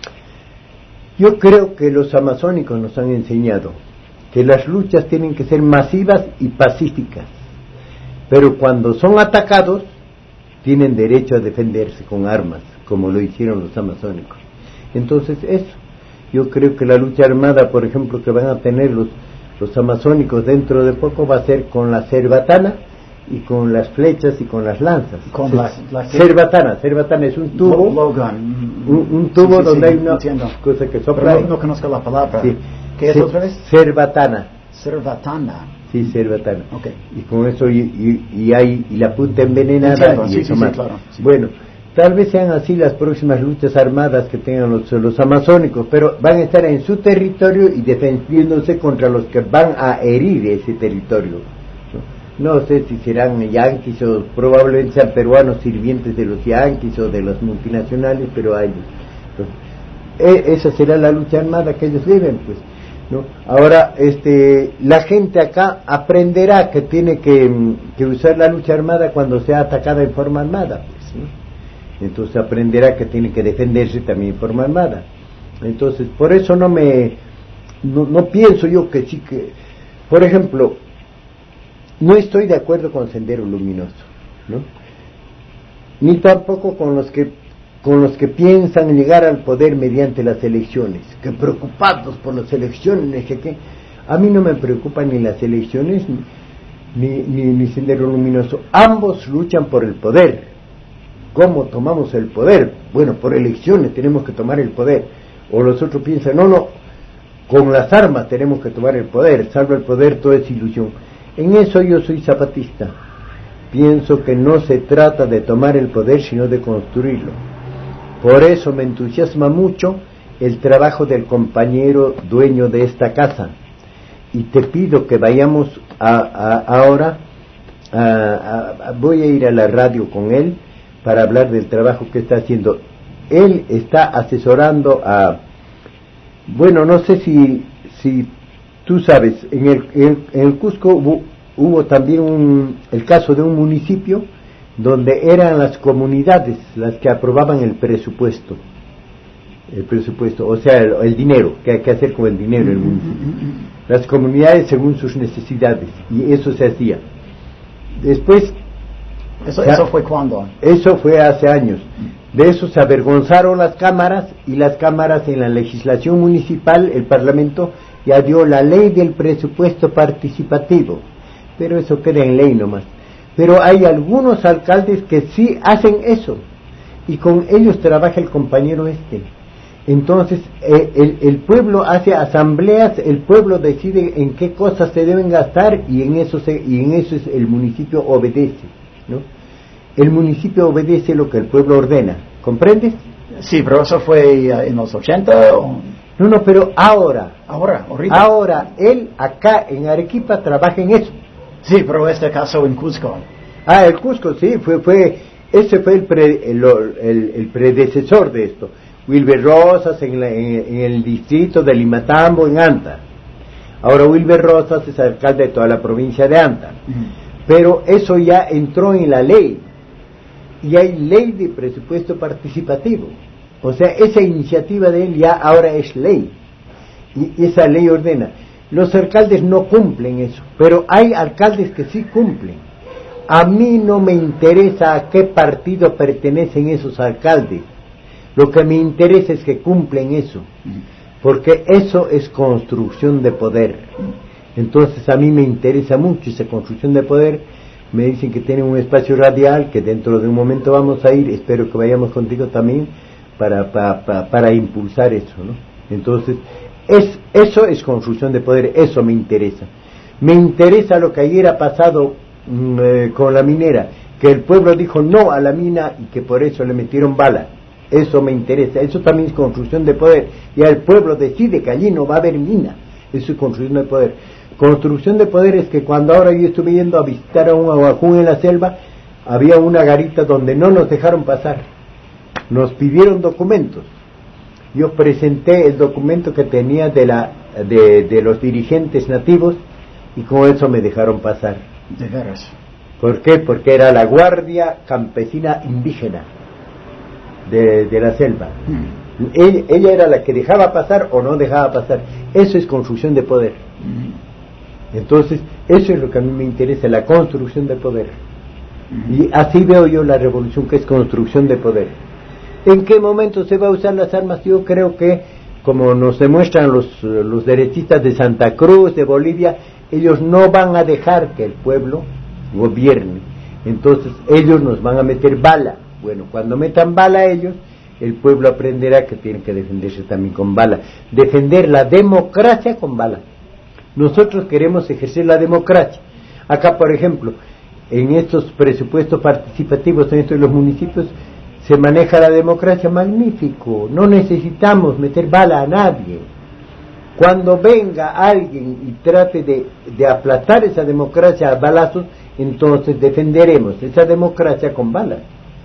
Yo creo que los amazónicos nos han enseñado que las luchas tienen que ser masivas y pacíficas, pero cuando son atacados tienen derecho a defenderse con armas, como lo hicieron los amazónicos. Entonces eso, yo creo que la lucha armada, por ejemplo, que van a tener los amazónicos dentro de poco, va a ser con la cerbatana y con las flechas y con las lanzas. Con la cerbatana es un tubo, un tubo sí, donde hay una cosa que sopla. Pero no conozco la palabra. Sí. ¿Qué es otra vez? Cerbatana. Sí, cerbatana. Okay. Y con eso y la punta envenenada. Entiendo, y eso más. Claro. Sí. Bueno, tal vez sean así las próximas luchas armadas que tengan los amazónicos, pero van a estar en su territorio y defendiéndose contra los que van a herir ese territorio. No sé si serán yanquis o probablemente sean peruanos sirvientes de los yanquis o de las multinacionales, pero hay. Esa será la lucha armada que ellos viven, pues, ¿no? Ahora, la gente acá aprenderá que tiene que usar la lucha armada cuando sea atacada en forma armada, pues, ¿no? Entonces aprenderá que tiene que defenderse también en forma armada. Entonces, por eso no pienso yo que sí que, por ejemplo, no estoy de acuerdo con Sendero Luminoso, ¿no? Ni tampoco con los que piensan llegar al poder mediante las elecciones, que preocupados por las elecciones, que a mí no me preocupan ni las elecciones ni Sendero Luminoso. Ambos luchan por el poder. ¿Cómo tomamos el poder? Bueno, por elecciones tenemos que tomar el poder. O los otros piensan, no, con las armas tenemos que tomar el poder, salvo el poder todo es ilusión. En eso yo soy zapatista. Pienso que no se trata de tomar el poder, sino de construirlo. Por eso me entusiasma mucho el trabajo del compañero dueño de esta casa. Y te pido que vayamos ahora voy a ir a la radio con él para hablar del trabajo que está haciendo. Él está asesorando a, bueno, no sé si tú sabes, en el Cusco hubo también el caso de un municipio donde eran las comunidades las que aprobaban el presupuesto, o sea, el dinero, que hay que hacer con el dinero del municipio. Las comunidades según sus necesidades, y eso se hacía. Después... ¿Eso fue cuándo? Eso fue hace años. De eso se avergonzaron las cámaras, y las cámaras en la legislación municipal, el Parlamento, ya dio la ley del presupuesto participativo. Pero eso queda en ley nomás. Pero hay algunos alcaldes que sí hacen eso, y con ellos trabaja el compañero este. Entonces el pueblo hace asambleas, el pueblo decide en qué cosas se deben gastar, y en eso el municipio obedece, ¿no? El municipio obedece lo que el pueblo ordena, ¿comprendes? Sí, pero eso fue en los 80 o... No, pero ahora, él acá en Arequipa trabaja en eso. Sí, pero este caso en Cusco. El Cusco, sí, ese fue el predecesor de esto. Wilber Rosas en el distrito de Limatambo, en Anta. Ahora Wilber Rosas es alcalde de toda la provincia de Anta. Pero eso ya entró en la ley, y hay ley de presupuesto participativo. O sea, esa iniciativa de él ya ahora es ley, y esa ley ordena. Los alcaldes no cumplen eso, pero hay alcaldes que sí cumplen. A mí no me interesa a qué partido pertenecen esos alcaldes. Lo que me interesa es que cumplen eso, porque eso es construcción de poder. Entonces a mí me interesa mucho esa construcción de poder. Me dicen que tienen un espacio radial, que dentro de un momento vamos a ir, espero que vayamos contigo también, para impulsar eso, ¿no? Entonces, eso es construcción de poder, eso me interesa. Me interesa lo que ayer ha pasado con la minera, que el pueblo dijo no a la mina y que por eso le metieron bala. Eso me interesa, eso también es construcción de poder. Y el pueblo decide que allí no va a haber mina, eso es construcción de poder. Construcción de poder es que cuando ahora yo estuve yendo a visitar a un aguajún en la selva, había una garita donde no nos dejaron pasar, nos pidieron documentos. Yo presenté el documento que tenía de los dirigentes nativos, y con eso me dejaron pasar. ¿De veras? ¿Por qué? Porque era la Guardia Campesina Indígena de la selva. Ella era la que dejaba pasar o no dejaba pasar. Eso es construcción de poder. Entonces, eso es lo que a mí me interesa, la construcción de poder. Y así veo yo la revolución, que es construcción de poder. ¿En qué momento se va a usar las armas? Yo creo que, como nos demuestran los derechistas de Santa Cruz, de Bolivia, ellos no van a dejar que el pueblo gobierne. Entonces ellos nos van a meter bala. Bueno, cuando metan bala a ellos, el pueblo aprenderá que tiene que defenderse también con bala. Defender la democracia con bala. Nosotros queremos ejercer la democracia. Acá, por ejemplo, en estos presupuestos participativos, en estos de los municipios, se maneja la democracia magnífico. No necesitamos meter bala a nadie. Cuando venga alguien y trate de aplastar esa democracia a balazos, entonces defenderemos esa democracia con balas.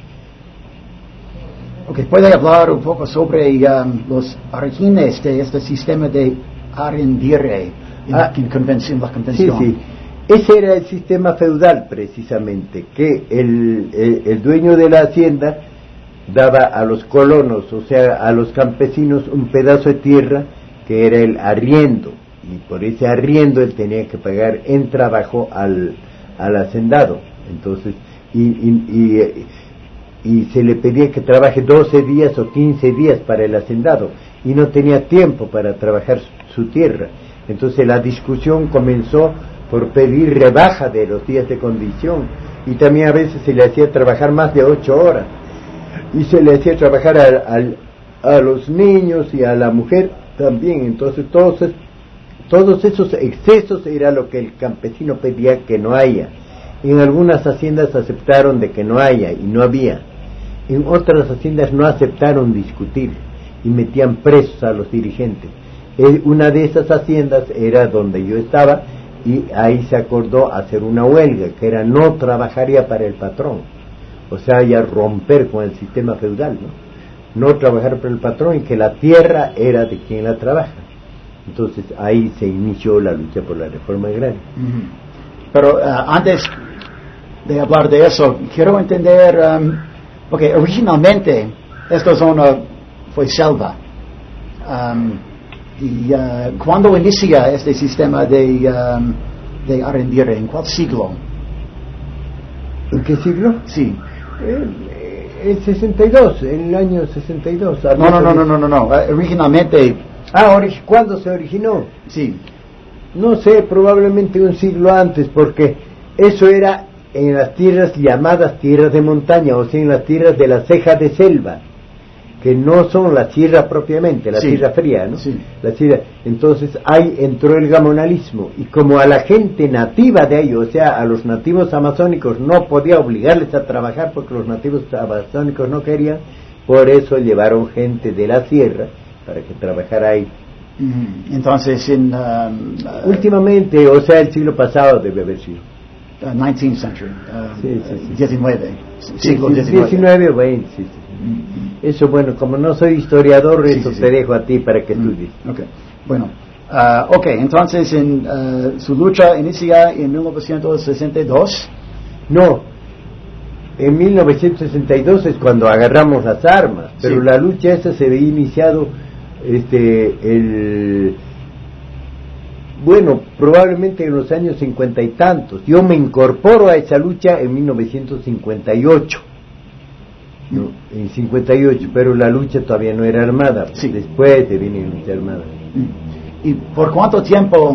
Okay, ¿puede hablar un poco sobre los orígenes de este sistema de arrendire en la convención? Sí. Ese era el sistema feudal, precisamente, que el dueño de la hacienda daba a los colonos, o sea, a los campesinos, un pedazo de tierra que era el arriendo, y por ese arriendo él tenía que pagar en trabajo al hacendado. Entonces, y se le pedía que trabaje 12 días o 15 días para el hacendado, y no tenía tiempo para trabajar su tierra. Entonces la discusión comenzó por pedir rebaja de los días de condición, y también a veces se le hacía trabajar más de 8 horas, y se le hacía trabajar a los niños y a la mujer también. Entonces todos esos excesos era lo que el campesino pedía que no haya. En algunas haciendas aceptaron de que no haya, y no había. En otras haciendas no aceptaron discutir y metían presos a los dirigentes. Una de esas haciendas era donde yo estaba, y ahí se acordó hacer una huelga, que era no trabajaría para el patrón, o sea, ya romper con el sistema feudal, no trabajar para el patrón y que la tierra era de quien la trabaja. Entonces ahí se inició la lucha por la reforma agraria. Pero antes de hablar de eso, quiero entender, porque originalmente esta zona fue selva. Y ¿cuándo inicia este sistema de arrendire? ¿En cuál siglo? ¿En qué siglo? Sí. El 62, en el año 62. No. Originalmente. ¿Cuándo se originó? Sí. No sé, probablemente un siglo antes, porque eso era en las tierras llamadas tierras de montaña, o sea, en las tierras de la ceja de selva, que no son la sierra propiamente, la tierra fría, ¿no? Sí. La tierra. Entonces ahí entró el gamonalismo, y como a la gente nativa de ahí, o sea, a los nativos amazónicos no podía obligarles a trabajar porque los nativos amazónicos no querían, por eso llevaron gente de la sierra para que trabajara ahí. Entonces, últimamente, o sea, el siglo pasado debe haber sido. 19th century. Sí. 19. Siglo 19 o 20, sí. Eso, bueno, como no soy historiador, eso te dejo a ti para que estudies. Okay. Bueno, entonces su lucha inicia en 1962. No, en 1962 es cuando agarramos las armas, pero la lucha esa se había iniciado probablemente en los años 50 y tantos. Yo me incorporo a esa lucha en 1958. No, en 58, pero la lucha todavía no era armada. Después de venir la lucha armada. ¿Y por cuánto tiempo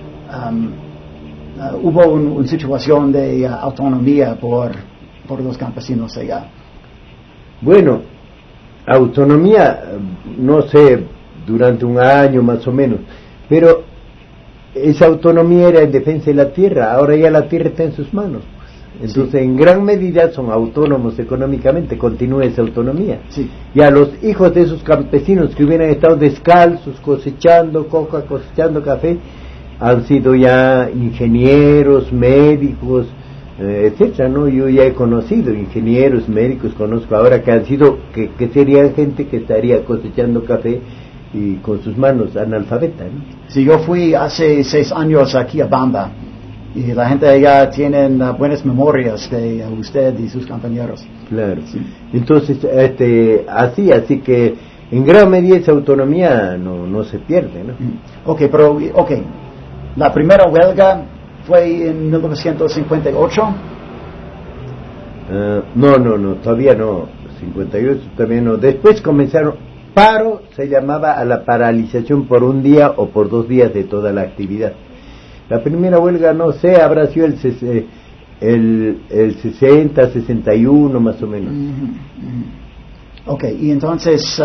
hubo una situación de autonomía por los campesinos allá? Bueno, autonomía, no sé, durante un año más o menos, pero esa autonomía era en defensa de la tierra. Ahora ya la tierra está en sus manos, entonces en gran medida son autónomos económicamente. Continúa esa autonomía. Y a los hijos de esos campesinos que hubieran estado descalzos cosechando coca, cosechando café, han sido ya ingenieros, médicos, etcétera, ¿no? Yo ya he conocido ingenieros, médicos, conozco ahora que han sido, que serían gente que estaría cosechando café y con sus manos analfabeta, ¿no? Sí, yo fui hace 6 años aquí a Bamba y la gente allá tienen buenas memorias de usted y sus compañeros. Claro. Entonces, así que en gran medida esa autonomía no se pierde, ¿no? La primera huelga fue en 1958. No, todavía no. 58 todavía no. Después comenzaron. Paro se llamaba a la paralización por un día o por 2 días de toda la actividad. La primera huelga, no sé, habrá sido el 60, 61 más o menos. Y entonces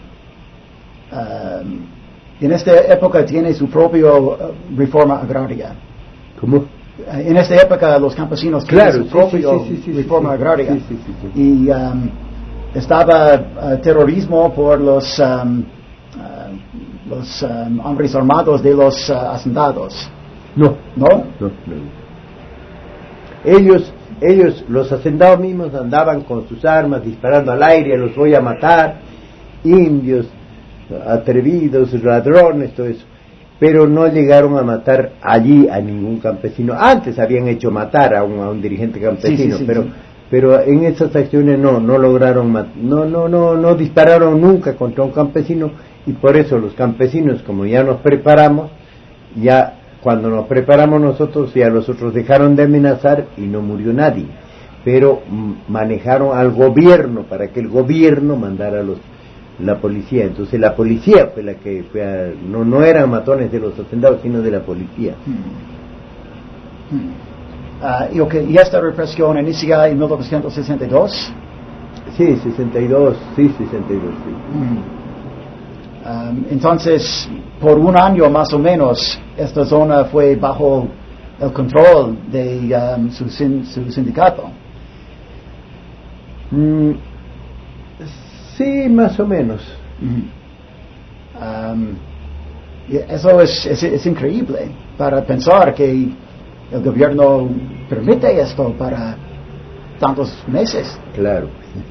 en esta época tiene su propia reforma agraria. ¿Cómo? En esta época los campesinos tienen su propia reforma agraria. Y estaba terrorismo por los hombres armados de los hacendados. No. Ellos, los hacendados mismos andaban con sus armas disparando al aire, los voy a matar, indios, atrevidos, ladrones, todo eso. Pero no llegaron a matar allí a ningún campesino. Antes habían hecho matar a un dirigente campesino, pero en esas acciones no lograron no dispararon nunca contra un campesino, y por eso los campesinos, como ya nos preparamos, ya cuando nos preparamos nosotros, ya los otros dejaron de amenazar y no murió nadie, pero manejaron al gobierno para que el gobierno mandara la policía. Entonces la policía fue la que fue no eran matones de los hacendados, sino de la policía. ¿Y esta represión inicia en 1962? Sí, 62, sí. Entonces, por un año más o menos, esta zona fue bajo el control de su sindicato. Sí, más o menos. Y eso es increíble para pensar que el gobierno permite esto para tantos meses. Claro.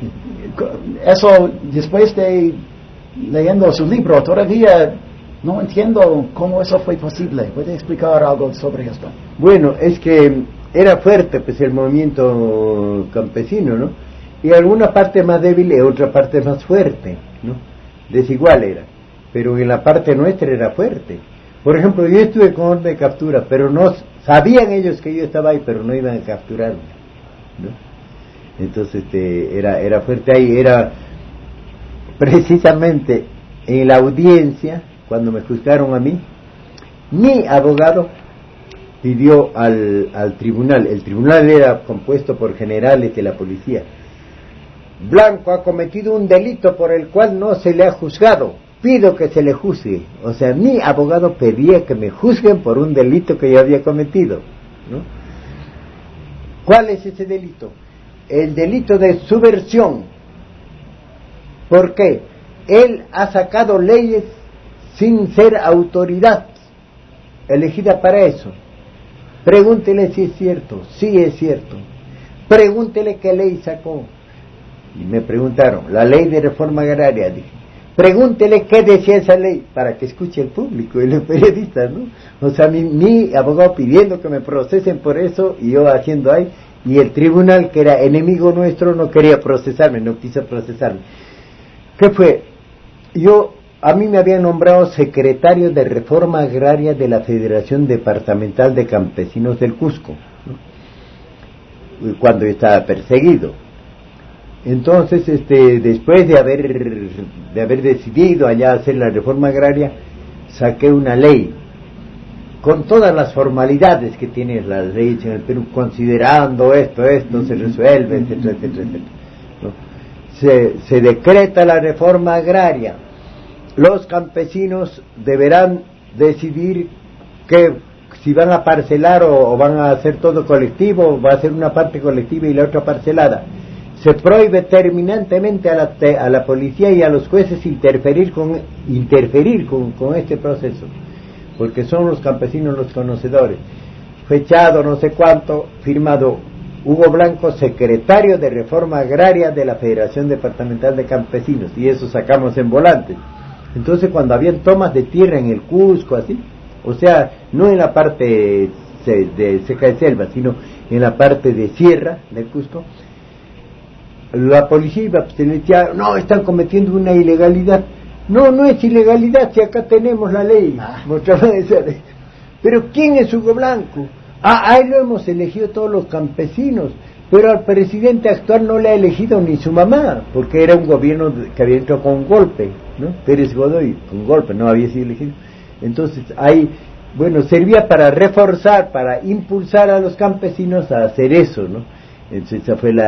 Eso, después de leyendo su libro, todavía no entiendo cómo eso fue posible. ¿Puede explicar algo sobre esto? Bueno, es que era fuerte pues el movimiento campesino, ¿no? Y alguna parte más débil y otra parte más fuerte, ¿no? Desigual era, pero en la parte nuestra era fuerte. Por ejemplo, yo estuve con orden de captura, pero no sabían ellos que yo estaba ahí, pero no iban a capturarme, ¿no? Entonces era fuerte ahí, era precisamente en la audiencia, cuando me juzgaron a mí, mi abogado pidió al tribunal, el tribunal era compuesto por generales de la policía: Blanco ha cometido un delito por el cual no se le ha juzgado, pido que se le juzgue. O sea, mi abogado pedía que me juzguen por un delito que yo había cometido, ¿no? ¿Cuál es ese delito? El delito de subversión. ¿Por qué? Él ha sacado leyes sin ser autoridad elegida para eso. Pregúntele si es cierto. Sí es cierto. Pregúntele qué ley sacó. Y me preguntaron, la ley de reforma agraria. Dije, pregúntele qué decía esa ley, para que escuche el público y los periodistas, ¿no? O sea, mi abogado pidiendo que me procesen por eso y yo haciendo ahí, y el tribunal, que era enemigo nuestro, no quería procesarme, no quiso procesarme. ¿Qué fue? A mí me habían nombrado secretario de Reforma Agraria de la Federación Departamental de Campesinos del Cusco, ¿no? Cuando yo estaba perseguido. Entonces, después de haber decidido allá hacer la reforma agraria, saqué una ley con todas las formalidades que tiene la ley en el Perú, considerando esto se resuelve, etcétera, etcétera, etcétera, ¿no? Se decreta la reforma agraria. Los campesinos deberán decidir que si van a parcelar o van a hacer todo colectivo, va a ser una parte colectiva y la otra parcelada. Se prohíbe terminantemente a la policía y a los jueces interferir con este proceso, porque son los campesinos los conocedores. Fechado no sé cuánto, firmado Hugo Blanco, secretario de Reforma Agraria de la Federación Departamental de Campesinos, y eso sacamos en volantes. Entonces, cuando habían tomas de tierra en el Cusco, así, o sea, no en la parte de seca de selva, sino en la parte de sierra del Cusco, la policía se le decía, no, están cometiendo una ilegalidad. No es ilegalidad, si acá tenemos la ley. Pero ¿quién es Hugo Blanco? Ahí lo hemos elegido todos los campesinos, pero al presidente actual no le ha elegido ni su mamá, porque era un gobierno que había entrado con golpe, ¿no? Pérez Godoy, con golpe, no había sido elegido. Entonces ahí, bueno, servía para reforzar, para impulsar a los campesinos a hacer eso, ¿no? Entonces esa fue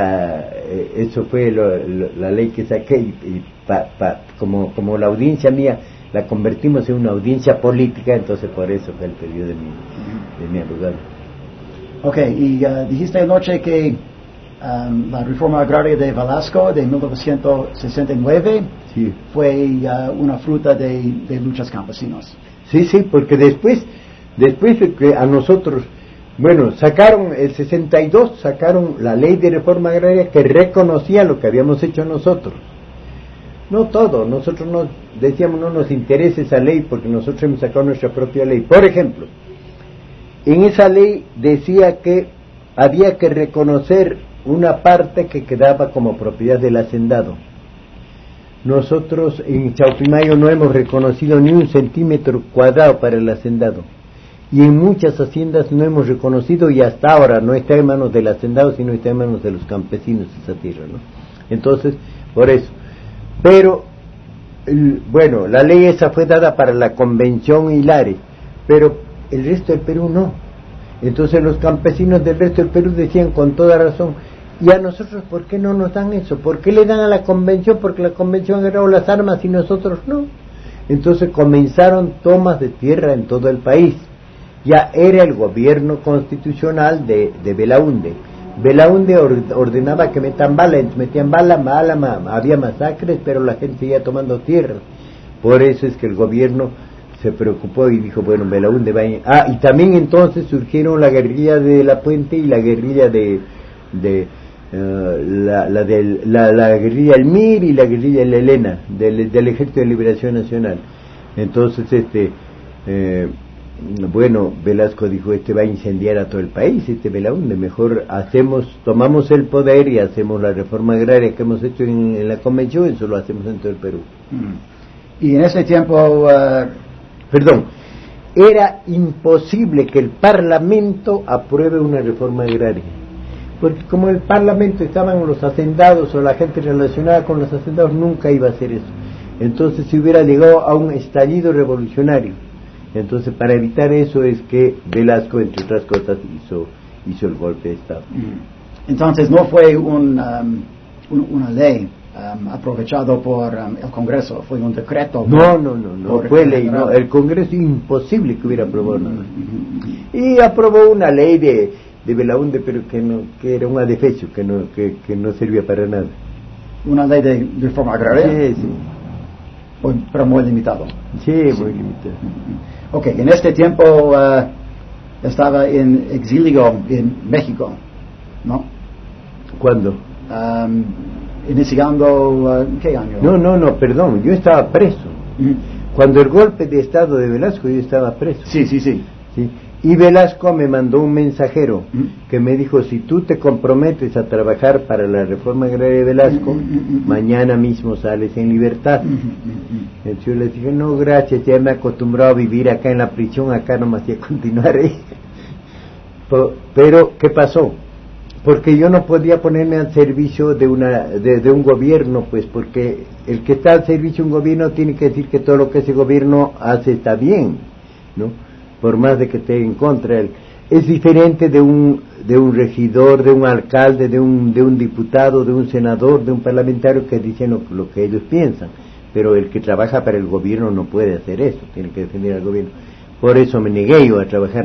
la ley que saqué, y como la audiencia mía la convertimos en una audiencia política, entonces por eso fue el periodo de mi abogado. Ok, y dijiste anoche que la reforma agraria de Velasco de 1969 sí, fue una fruta de luchas campesinos. Sí, porque después de que a nosotros, bueno, sacaron el 62, sacaron la ley de reforma agraria que reconocía lo que habíamos hecho nosotros. No todo, nosotros decíamos no nos interesa esa ley porque nosotros hemos sacado nuestra propia ley. Por ejemplo, en esa ley decía que había que reconocer una parte que quedaba como propiedad del hacendado. Nosotros en Chaupimayo no hemos reconocido ni un centímetro cuadrado para el hacendado. Y en muchas haciendas no hemos reconocido, y hasta ahora no está en manos del hacendado, sino está en manos de los campesinos esa tierra, ¿no? Entonces, por eso. Pero, bueno, la ley esa fue dada para la Convención Hilares, pero el resto del Perú no. Entonces los campesinos del resto del Perú decían con toda razón, ¿y a nosotros por qué no nos dan eso? ¿Por qué le dan a la Convención? Porque la Convención ha agarrado las armas y nosotros no. Entonces comenzaron tomas de tierra en todo el país. Ya era el gobierno constitucional de Belaúnde. Belaúnde ordenaba que metan balas, metían bala, había masacres, pero la gente seguía tomando tierra. Por eso es que el gobierno se preocupó y dijo, bueno, Belaúnde va y también entonces surgieron la guerrilla de La Puente y la guerrilla la guerrilla El Mir y la guerrilla El Elena del Ejército de Liberación Nacional. Entonces bueno, Velasco dijo, va a incendiar a todo el país, Belaúnde, mejor tomamos el poder y hacemos la reforma agraria que hemos hecho en la convención, eso lo hacemos en todo el Perú. Y en ese tiempo era imposible que el Parlamento apruebe una reforma agraria, porque como el Parlamento estaban los hacendados o la gente relacionada con los hacendados, nunca iba a hacer eso. Entonces se hubiera llegado a un estallido revolucionario. Entonces, para evitar eso es que Velasco, entre otras cosas, hizo el golpe de Estado. Entonces no fue una ley aprovechado por el Congreso, fue un decreto. No fue ley, no. El Congreso imposible que hubiera aprobado nada. Y aprobó una ley de Belaúnde, pero que era un adefesio, que no servía para nada. Una ley de reforma agraria. Sí. Pero muy limitado. Sí, muy limitado. Ok, en este tiempo estaba en exilio en México, ¿no? ¿Cuándo? Iniciando, ¿qué año? No, perdón, yo estaba preso. Cuando el golpe de Estado de Velasco, yo estaba preso. Sí. Y Velasco me mandó un mensajero que me dijo, si tú te comprometes a trabajar para la reforma agraria de Velasco, mañana mismo sales en libertad. Entonces yo le dije, no, gracias, ya me he acostumbrado a vivir acá en la prisión, acá nomás y a continuar ahí. Pero, ¿qué pasó? Porque yo no podía ponerme al servicio de un gobierno, pues, porque el que está al servicio de un gobierno tiene que decir que todo lo que ese gobierno hace está bien, ¿no? Por más de que esté en contra él. Es diferente de un regidor, de un alcalde, de un diputado, de un senador, de un parlamentario que dicen lo que ellos piensan. Pero el que trabaja para el gobierno no puede hacer eso, tiene que defender al gobierno. Por eso me negué yo a trabajar.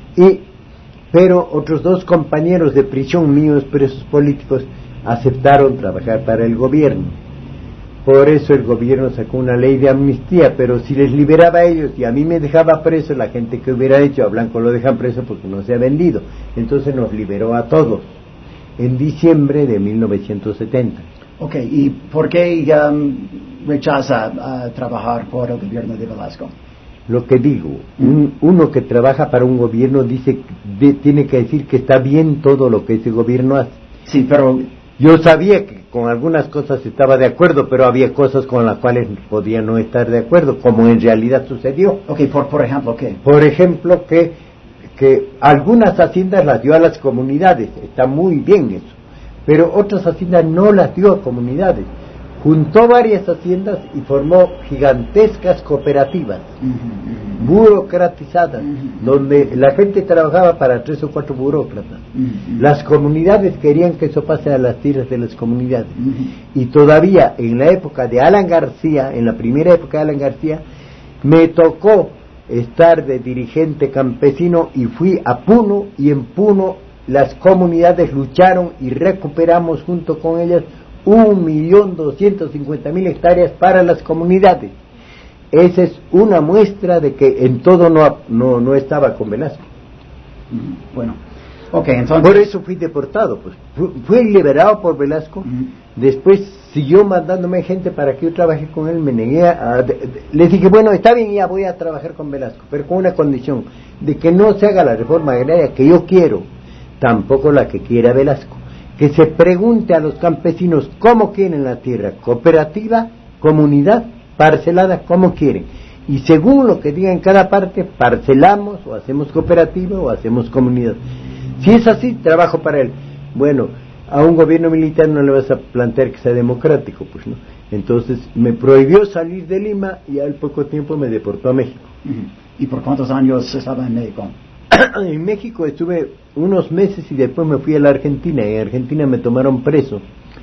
Pero otros dos compañeros de prisión míos, presos políticos, aceptaron trabajar para el gobierno. Por eso el gobierno sacó una ley de amnistía, pero si les liberaba a ellos y a mí me dejaba preso, la gente que hubiera hecho a Blanco lo dejan preso porque no se ha vendido. Entonces nos liberó a todos en diciembre de 1970. Ok, ¿y por qué rechaza a trabajar por el gobierno de Velasco? Lo que digo, uno que trabaja para un gobierno tiene que decir que está bien todo lo que ese gobierno hace. Sí, pero yo sabía que con algunas cosas estaba de acuerdo, pero había cosas con las cuales podía no estar de acuerdo, como en realidad sucedió. Ok, por ejemplo, ¿qué? Por ejemplo, que algunas haciendas las dio a las comunidades, está muy bien eso, pero otras haciendas no las dio a comunidades. Juntó varias haciendas y formó gigantescas cooperativas, burocratizadas, donde la gente trabajaba para 3 o 4 burócratas. Las comunidades querían que eso pase a las tierras de las comunidades. Y todavía en la época de Alan García, en la primera época de Alan García, me tocó estar de dirigente campesino y fui a Puno, y en Puno las comunidades lucharon y recuperamos junto con ellas 1.250.000 hectáreas para las comunidades. Esa es una muestra de que en todo no estaba con Velasco. Bueno, ok, entonces por eso fui deportado, pues fui liberado por Velasco. Después siguió mandándome gente para que yo trabaje con él. Me negué les dije, bueno, está bien, ya voy a trabajar con Velasco, pero con una condición, de que no se haga la reforma agraria que yo quiero, tampoco la que quiera Velasco. Que se pregunte a los campesinos cómo quieren la tierra, cooperativa, comunidad, parcelada, cómo quieren. Y según lo que diga en cada parte, parcelamos, o hacemos cooperativa, o hacemos comunidad. Si es así, trabajo para él. Bueno, a un gobierno militar no le vas a plantear que sea democrático, pues no. Entonces me prohibió salir de Lima y al poco tiempo me deportó a México. ¿Y por cuántos años estaba en México? En México estuve unos meses y después me fui a la Argentina. En Argentina me tomaron preso.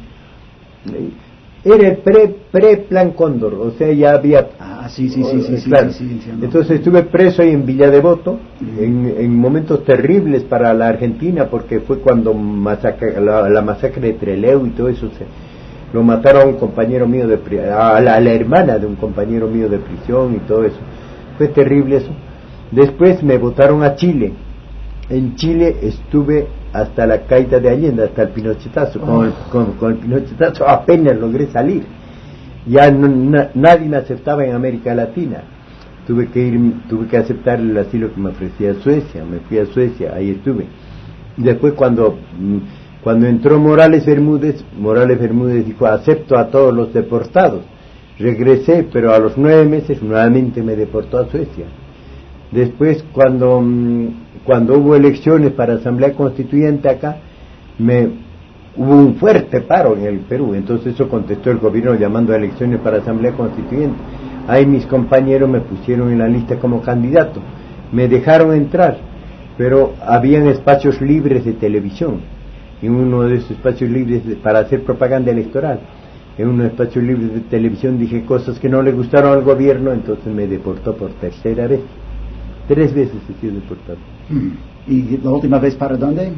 Era el pre-Plan Cóndor, o sea, ya había... Sí, claro. Sí, entonces estuve preso ahí en Villa Devoto, en momentos terribles para la Argentina, porque fue cuando la masacre de Trelew y todo eso, lo mataron a un compañero mío a la hermana de un compañero mío de prisión y todo eso. fue terrible eso. Después me votaron a Chile. En Chile estuve hasta la caída de Allende, hasta el Pinochetazo. Con el Pinochetazo apenas logré salir. Ya nadie me aceptaba en América Latina. Tuve que aceptar el asilo que me ofrecía Suecia. Me fui a Suecia, ahí estuve. Y después cuando entró Morales Bermúdez dijo: acepto a todos los deportados. Regresé, pero a los 9 meses nuevamente me deportó a Suecia. Después cuando hubo elecciones para Asamblea Constituyente acá, hubo un fuerte paro en el Perú. Entonces eso contestó el gobierno llamando a elecciones para Asamblea Constituyente. Ahí mis compañeros me pusieron en la lista como candidato. Me dejaron entrar, pero habían espacios libres de televisión. En uno de esos espacios libres para hacer propaganda electoral, en unos espacios libres de televisión dije cosas que no le gustaron al gobierno, entonces me deportó por tercera vez. 3 veces he sido deportado. ¿Y la última vez para dónde?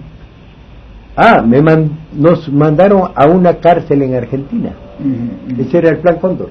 Nos mandaron a una cárcel en Argentina. Ese era el plan Cóndor.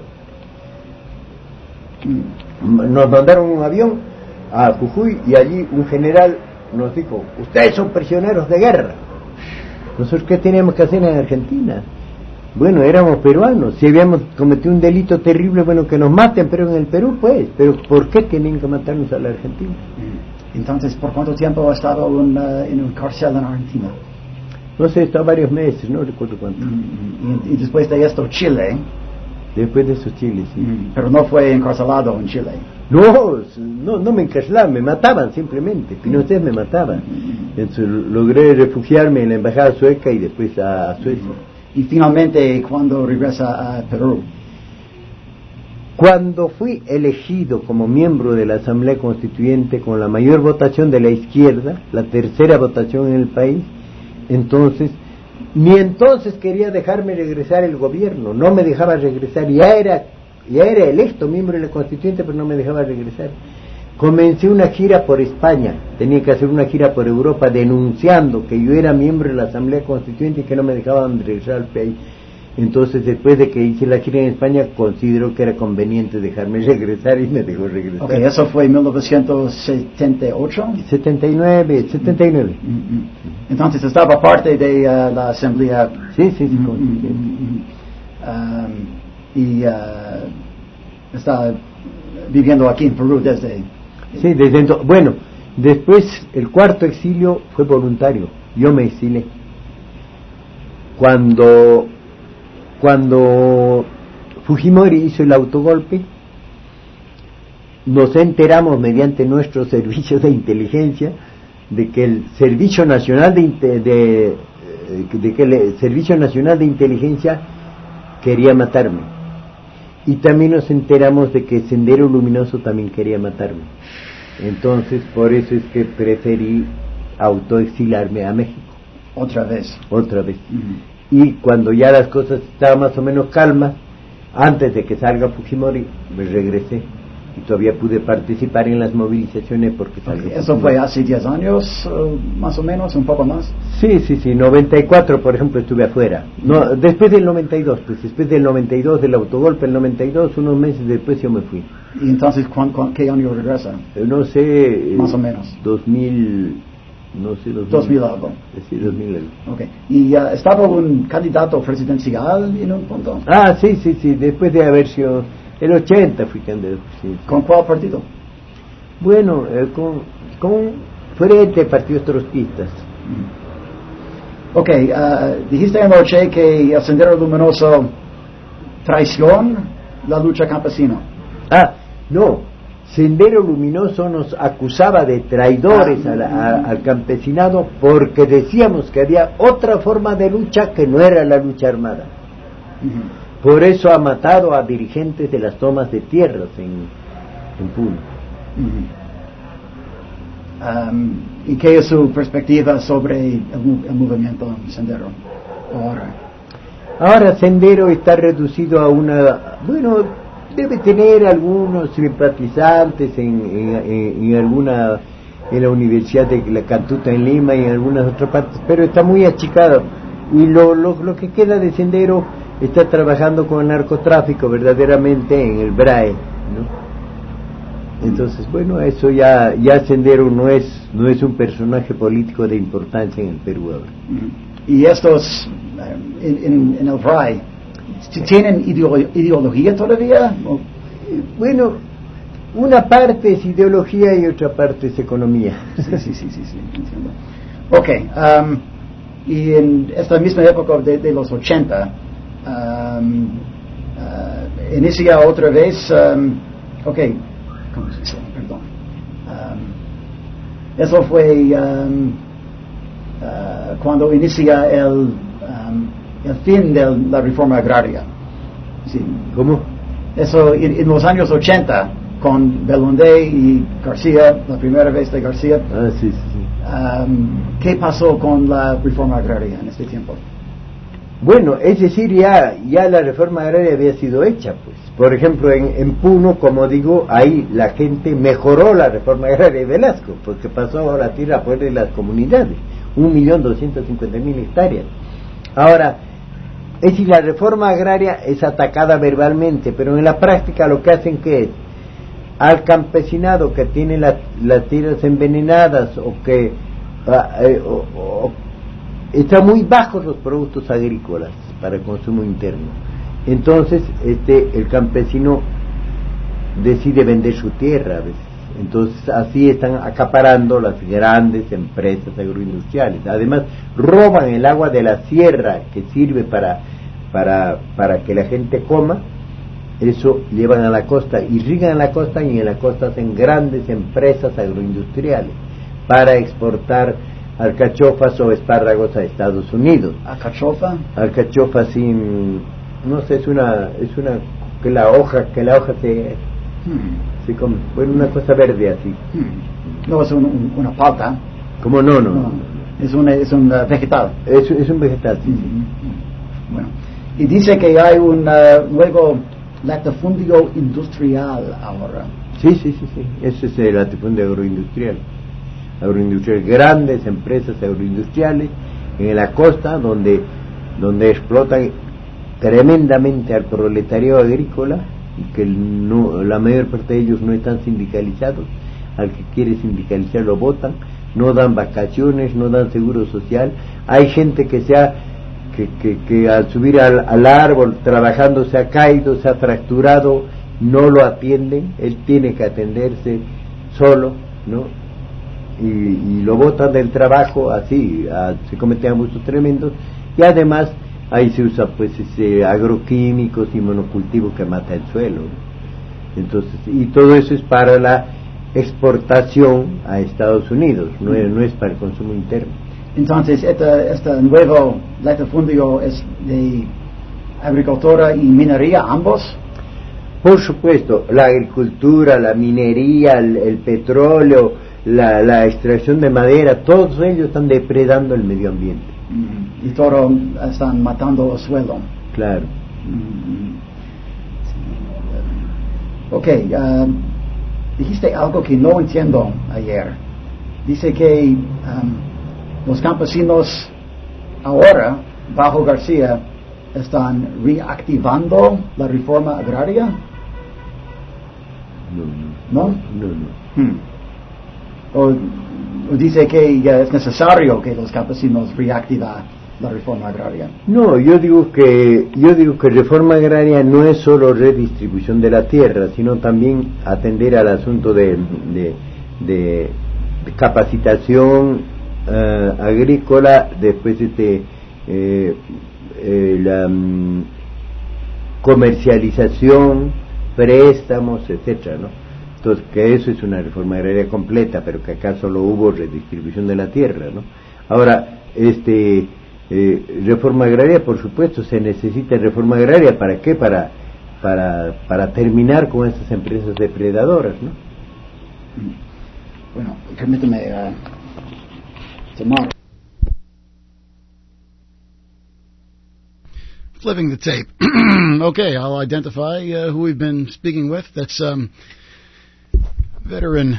Nos mandaron un avión a Jujuy y allí un general nos dijo: ustedes son prisioneros de guerra. ¿Nosotros qué teníamos que hacer en Argentina? Bueno, éramos peruanos. Si habíamos cometido un delito terrible, bueno, que nos maten, pero en el Perú, pues. Pero ¿por qué tienen que matarnos a la Argentina? Entonces, ¿por cuánto tiempo ha estado en un cárcel en Argentina? No sé, está varios meses, no recuerdo cuánto. Y después de esto, Chile. Después de eso, Chile, sí. Pero no fue encarcelado en Chile. No me encarcelaban, me mataban simplemente. Pinochet me mataba. Entonces logré refugiarme en la embajada sueca y después a Suecia. Y finalmente, ¿cuándo regresa a Perú? Cuando fui elegido como miembro de la Asamblea Constituyente con la mayor votación de la izquierda, la tercera votación en el país, entonces quería dejarme regresar el gobierno, no me dejaba regresar. Ya era electo miembro de la Constituyente, pero no me dejaba regresar. Comencé una gira por España, tenía que hacer una gira por Europa denunciando que yo era miembro de la Asamblea Constituyente y que no me dejaban regresar al país. Entonces, después de que hice la gira en España, consideró que era conveniente dejarme regresar y me dejó regresar. Okay, ¿eso fue en 1978? 79. Entonces, ¿estaba parte de la Asamblea? Sí. Y está viviendo aquí en Perú desde... Sí, desde entonces. Bueno, después el cuarto exilio fue voluntario. Yo me exilé. Cuando Fujimori hizo el autogolpe, nos enteramos mediante nuestros servicios de inteligencia de que el Servicio Nacional de Inteligencia quería matarme. Y también nos enteramos de que Sendero Luminoso también quería matarme. Entonces, por eso es que preferí autoexilarme a México. Otra vez. Y cuando ya las cosas estaban más o menos calmas, antes de que salga Fujimori, me regresé. Y todavía pude participar en las movilizaciones porque salgo. ¿Eso fue hace 10 años, más o menos, un poco más? Sí, 94, por ejemplo, estuve afuera. No, después del 92, después del 92, del autogolpe, el 92, unos meses después yo me fui. ¿Y entonces qué año regresa? No sé. Más o menos. 2000 algo. Sí, 2000 algo. Okay. ¿Y estaba un candidato presidencial en un punto? Sí, después de haber sido... El 80 fui candidato. Sí. ¿Con cuál partido? Bueno, con Frente Partidos Trotskistas. Ok, dijiste anoche que el Sendero Luminoso traicionó la lucha campesina. No, Sendero Luminoso nos acusaba de traidores al campesinado porque decíamos que había otra forma de lucha que no era la lucha armada. Por eso ha matado a dirigentes de las tomas de tierras en Puno. ¿Y qué es su perspectiva sobre el movimiento Sendero ahora? Sendero está reducido a debe tener algunos simpatizantes en la Universidad de la Cantuta en Lima y en algunas otras partes, pero está muy achicado. Y lo que queda de Sendero está trabajando con el narcotráfico verdaderamente en el BRAE, ¿no? Entonces, bueno, eso ya Sendero no es un personaje político de importancia en el Perú ahora. Y estos en el FRAI, ¿tienen ideología todavía? Bueno, una parte es ideología y otra parte es economía. Sí, entiendo. Ok, y en esta misma época de los 80, inicia otra vez, ¿cómo se dice? Perdón. Eso fue cuando inicia el fin de la reforma agraria. Sí. ¿Cómo? Eso en los años 80, con Belaúnde y García, la primera vez de García. Sí. ¿Qué pasó con la reforma agraria en este tiempo? Bueno, es decir, ya la reforma agraria había sido hecha, pues. Por ejemplo, en Puno, como digo, ahí la gente mejoró la reforma agraria de Velasco, porque pasó la tierra a poder de las comunidades, 1.250.000 hectáreas. Ahora, es decir, la reforma agraria es atacada verbalmente, pero en la práctica lo que hacen que es, al campesinado que tiene las tierras envenenadas o que están muy bajos los productos agrícolas para el consumo interno, entonces el campesino decide vender su tierra a veces. Entonces así están acaparando las grandes empresas agroindustriales. Además roban el agua de la sierra que sirve para que la gente coma. Eso llevan a la costa, irrigan a la costa y en la costa hacen grandes empresas agroindustriales para exportar alcachofas o espárragos a Estados Unidos. ¿Alcachofa? Alcachofa sin, no sé, es una que la hoja se come, bueno, una cosa verde así. No es una palta. ¿Cómo no? Es un vegetal. Es un vegetal, sí. Bueno, y dice que hay un luego latifundio industrial ahora. Sí, ese es el latifundio agroindustrial, grandes empresas agroindustriales en la costa donde explotan tremendamente al proletariado agrícola, y que la mayor parte de ellos no están sindicalizados. Al que quiere sindicalizar lo votan, no dan vacaciones, no dan seguro social. Hay gente que al subir al árbol trabajando se ha caído, se ha fracturado, no lo atienden, él tiene que atenderse solo, ¿no? Y lo botan del trabajo, así se cometen abusos tremendos, y además ahí se usa pues agroquímicos y monocultivo que mata el suelo, ¿no? Entonces, y todo eso es para la exportación a Estados Unidos, no es para el consumo interno. Entonces, este nuevo latifundio es de agricultura y minería, ambos. Por supuesto, la agricultura, la minería, el petróleo, la extracción de madera, todos ellos están depredando el medio ambiente. Y todo están matando el suelo. Claro. Ok, dijiste algo que no entiendo ayer. Dice que los campesinos ahora, bajo García, están reactivando la reforma agraria. ¿No? O dice que ya es necesario que los campesinos reactiven la reforma agraria. No, yo digo que reforma agraria no es solo redistribución de la tierra, sino también atender al asunto de capacitación agrícola, después la comercialización, préstamos, etcétera, ¿no? Entonces, que eso es una reforma agraria completa, pero que acá solo hubo redistribución de la tierra, ¿no? Ahora, reforma agraria, por supuesto, se necesita reforma agraria, ¿para qué? Para terminar con estas empresas depredadoras, ¿no? Bueno, permíteme tomar. Flipping the tape. Okay, I'll identify who we've been speaking with. That's veteran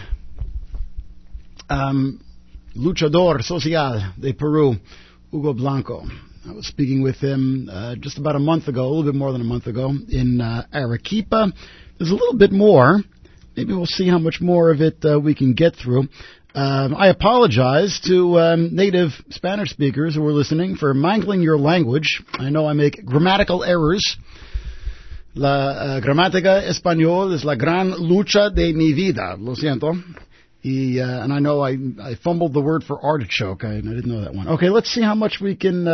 luchador social de Peru, Hugo Blanco. I was speaking with him just about a month ago, a little bit more than a month ago, in Arequipa. There's a little bit more, maybe we'll see how much more of it we can get through. I apologize to native Spanish speakers who are listening for mangling your language. I know I make grammatical errors. La gramática español es la gran lucha de mi vida. Lo siento. And I know I fumbled the word for artichoke. I didn't know that one. Okay, let's see how much we can...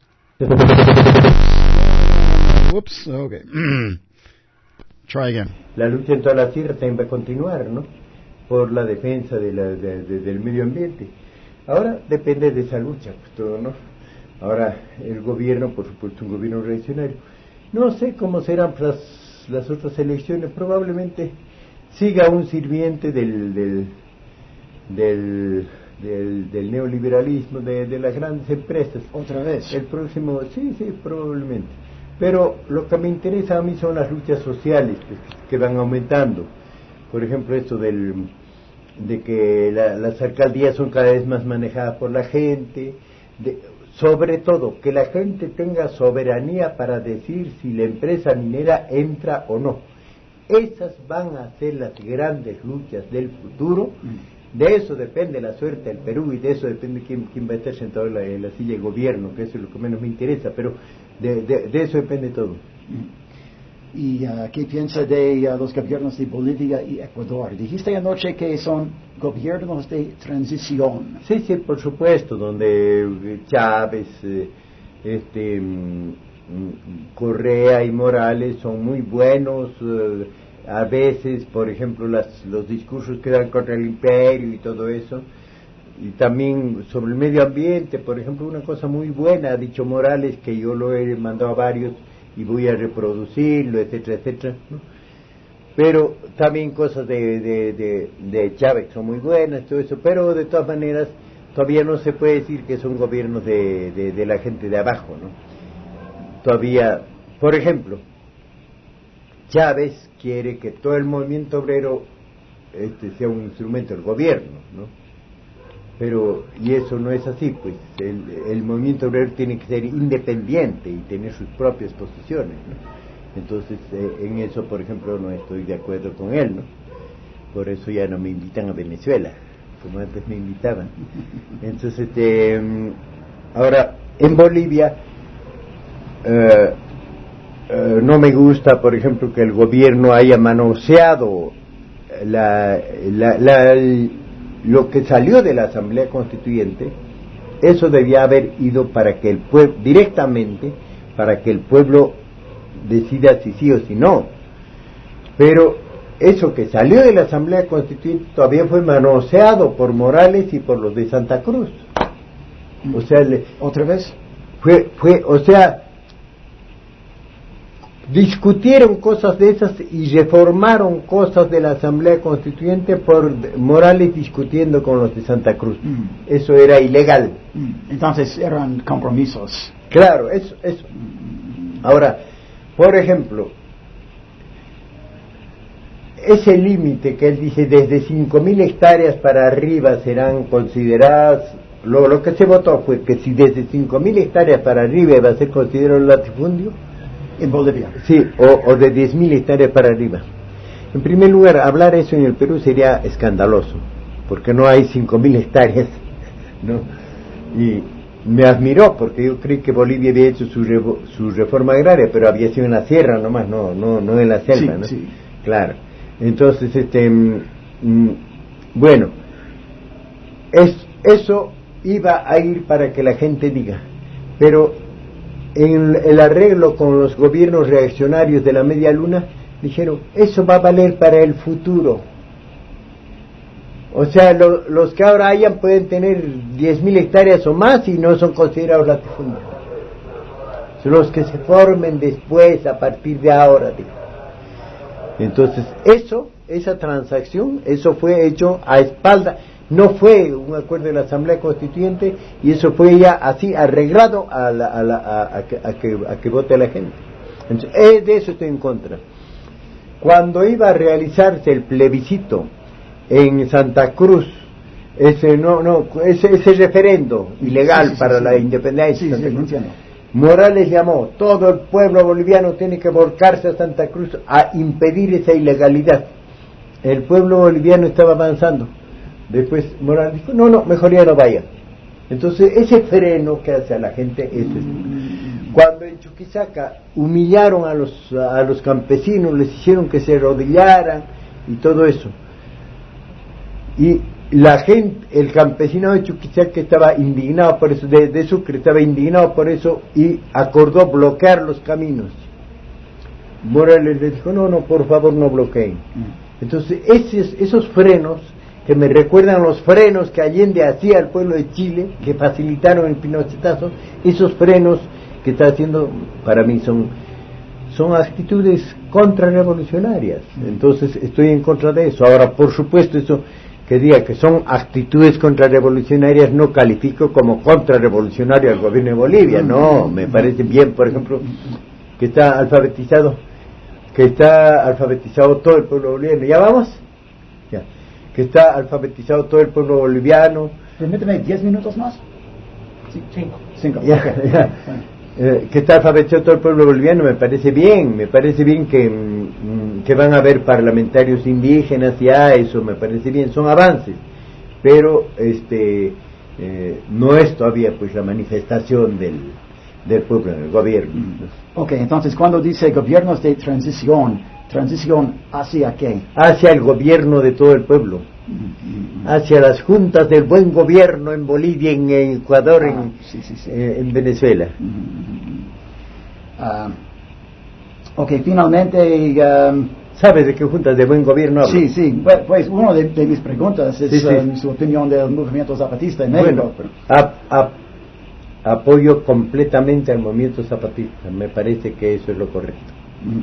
Whoops. Okay. Try again. La lucha en toda la tierra también va a continuar, ¿no? Por la defensa del medio ambiente. Ahora depende de esa lucha, pues todo, ¿no? Ahora el gobierno, por supuesto, un gobierno reaccionario. No sé cómo serán las otras elecciones. Probablemente siga un sirviente del neoliberalismo, de las grandes empresas. ¿Otra vez? El próximo, sí, probablemente. Pero lo que me interesa a mí son las luchas sociales que van aumentando. Por ejemplo, esto de que las alcaldías son cada vez más manejadas por la gente. Sobre todo, que la gente tenga soberanía para decir si la empresa minera entra o no. Esas van a ser las grandes luchas del futuro. De eso depende la suerte del Perú y de eso depende quién va a estar sentado en la silla de gobierno, que eso es lo que menos me interesa, pero de eso depende todo. ¿Y qué piensa de los gobiernos de Bolivia y Ecuador? Dijiste anoche que son gobiernos de transición. Sí, por supuesto, donde Chávez, Correa y Morales son muy buenos. A veces, por ejemplo, los discursos que dan contra el imperio y todo eso. Y también sobre el medio ambiente, por ejemplo, una cosa muy buena ha dicho Morales, que yo lo he mandado a varios y voy a reproducirlo, etcétera, ¿no? Pero también cosas de Chávez son muy buenas, todo eso, pero de todas maneras todavía no se puede decir que son gobiernos de la gente de abajo, ¿no? Todavía, por ejemplo, Chávez quiere que todo el movimiento obrero sea un instrumento del gobierno, ¿no? Pero, y eso no es así, pues el movimiento obrero tiene que ser independiente y tener sus propias posiciones, ¿no? Entonces, en eso, por ejemplo, no estoy de acuerdo con él, ¿no? Por eso ya no me invitan a Venezuela, como antes me invitaban. Entonces, ahora, en Bolivia, no me gusta, por ejemplo, que el gobierno haya manoseado lo que salió de la Asamblea Constituyente. Eso debía haber ido para que el pueblo, directamente, para que el pueblo decida si sí o si no. Pero eso que salió de la Asamblea Constituyente todavía fue manoseado por Morales y por los de Santa Cruz. O sea, ¿otra vez? O sea, discutieron cosas de esas y reformaron cosas de la Asamblea Constituyente por Morales discutiendo con los de Santa Cruz. Eso era ilegal. Entonces eran compromisos. Claro, eso. Ahora, por ejemplo, ese límite que él dice desde 5.000 hectáreas para arriba serán consideradas, lo que se votó fue que si desde 5.000 hectáreas para arriba iba a ser considerado un latifundio. En Bolivia. Sí, o de 10.000 hectáreas para arriba. En primer lugar, hablar eso en el Perú sería escandaloso, porque no hay 5.000 hectáreas, ¿no? Y me admiró, porque yo creí que Bolivia había hecho su reforma agraria, pero había sido en la sierra nomás, no en la selva, sí, ¿no? Sí. Claro. Entonces, bueno, eso iba a ir para que la gente diga, pero en el arreglo con los gobiernos reaccionarios de la media luna, dijeron, eso va a valer para el futuro. O sea, los que ahora hayan pueden tener 10.000 hectáreas o más y no son considerados latifundios. Son los que se formen después, a partir de ahora, digo. Entonces, esa transacción, eso fue hecho a espalda. No fue un acuerdo de la Asamblea Constituyente y eso fue ya así arreglado a que vote la gente. Entonces, de eso estoy en contra. Cuando iba a realizarse el plebiscito en Santa Cruz, ese referendo ilegal para la independencia, Morales llamó, todo el pueblo boliviano tiene que volcarse a Santa Cruz a impedir esa ilegalidad. el pueblo boliviano estaba avanzando. Después Morales dijo, no, mejor ya no vaya. Entonces ese freno que hace a la gente es cuando en Chuquisaca humillaron a los campesinos, les hicieron que se arrodillaran y todo eso. Y la gente, el campesinado de Chuquisaca estaba indignado por eso, de Sucre estaba indignado por eso y acordó bloquear los caminos. Morales le dijo, no, por favor no bloqueen. Entonces esos frenos que me recuerdan los frenos que Allende hacía al pueblo de Chile, que facilitaron el pinochetazo, esos frenos que está haciendo, para mí son actitudes contrarrevolucionarias. Entonces estoy en contra de eso. Ahora, por supuesto, eso que diga que son actitudes contrarrevolucionarias no califico como contrarrevolucionario al gobierno de Bolivia. No, me parece bien, por ejemplo, que está alfabetizado todo el pueblo boliviano. ¿Ya vamos? Ya. Que está alfabetizado todo el pueblo boliviano. Permíteme, 10 minutos más. Sí, 5. Ya. Que está alfabetizado todo el pueblo boliviano, me parece bien que van a haber parlamentarios indígenas, ya eso me parece bien, son avances, pero no es todavía pues la manifestación del pueblo en el gobierno. Ok, entonces cuando dice gobiernos de transición ¿hacia qué? Hacia el gobierno de todo el pueblo, hacia las juntas del buen gobierno en Bolivia, en Ecuador, en Venezuela. Ok, finalmente... ¿Sabes de qué juntas de buen gobierno hablo? Sí, pues una de mis preguntas es su opinión del movimiento zapatista en México. Bueno, apoyo completamente al movimiento zapatista, me parece que eso es lo correcto.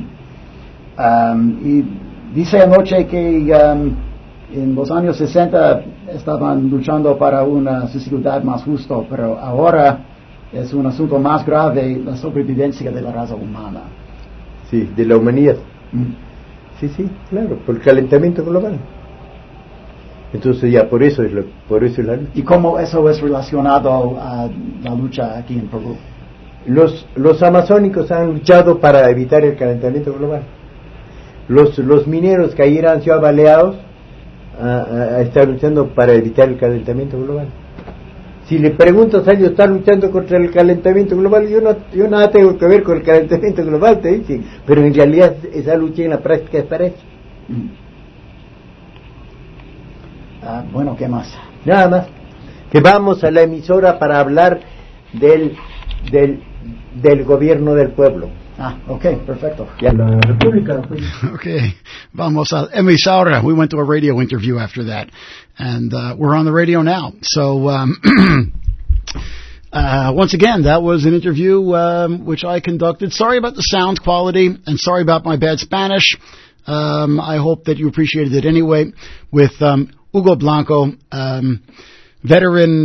Y dice anoche que en los años 60 estaban luchando para una sociedad más justa, pero ahora es un asunto más grave, la sobrevivencia de la raza humana. Sí, de la humanidad. Sí, claro, por el calentamiento global. Entonces ya por eso es la lucha. ¿Y cómo eso es relacionado a la lucha aquí en Perú? Los amazónicos han luchado para evitar el calentamiento global. Los mineros que ayer han sido abaleados están luchando para evitar el calentamiento global. Si le preguntas a ellos, ¿están luchando contra el calentamiento global? Yo nada tengo que ver con el calentamiento global, te dicen. Pero en realidad esa lucha en la práctica es para eso. Bueno, ¿qué más? Nada más. Que vamos a la emisora para hablar del gobierno del pueblo. Ok, perfecto. Ya la República. Okay, vamos a emisora. We went to a radio interview after that, and we're on the radio now. So once again, that was an interview which I conducted. Sorry about the sound quality, and sorry about my bad Spanish. I hope that you appreciated it anyway. With Hugo Blanco, veteran,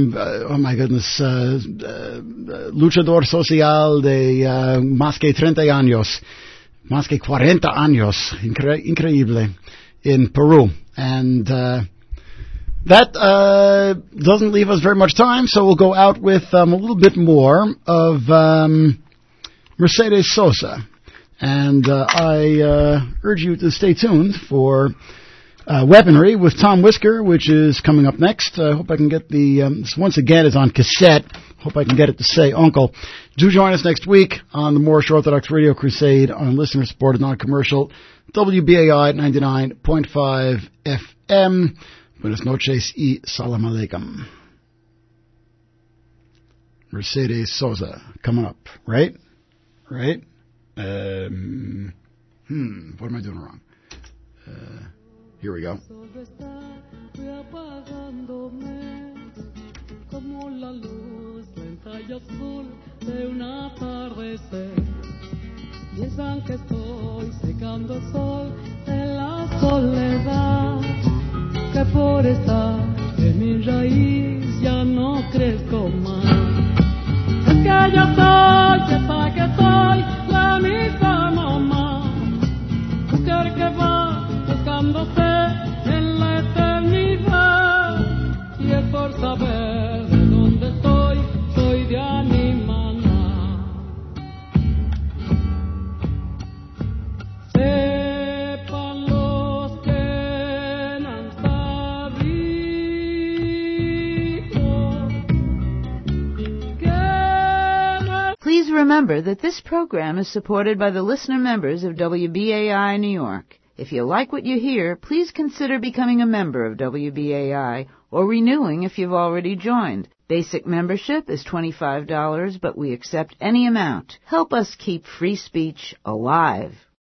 luchador social de más que 30 años, más que 40 años, increíble, in Peru. And that doesn't leave us very much time, so we'll go out with a little bit more of Mercedes Sosa. And I urge you to stay tuned for Weaponry with Tom Whisker, which is coming up next. I hope I can get this once again is on cassette. Hope I can get it to say Uncle. Do join us next week on the Moorish Orthodox Radio Crusade on listener-supported non-commercial WBAI 99.5 FM. Buenas noches y salam alaikum. Mercedes Sosa coming up, right? What am I doing wrong? Here we go. Como la luz lenta y azul de un atardecer. Piensan que estoy secando el sol de la soledad, que por estar en mi raíz ya no crezco más. Es que yo soy, que soy la misma mamá, mujer que va buscándose en la eternidad, y es por saber de dónde estoy, soy de Animaná. Sepan los que Please remember that this program is supported by the listener members of WBAI New York. If you like what you hear, please consider becoming a member of WBAI or renewing if you've already joined. Basic membership is $25, but we accept any amount. Help us keep free speech alive.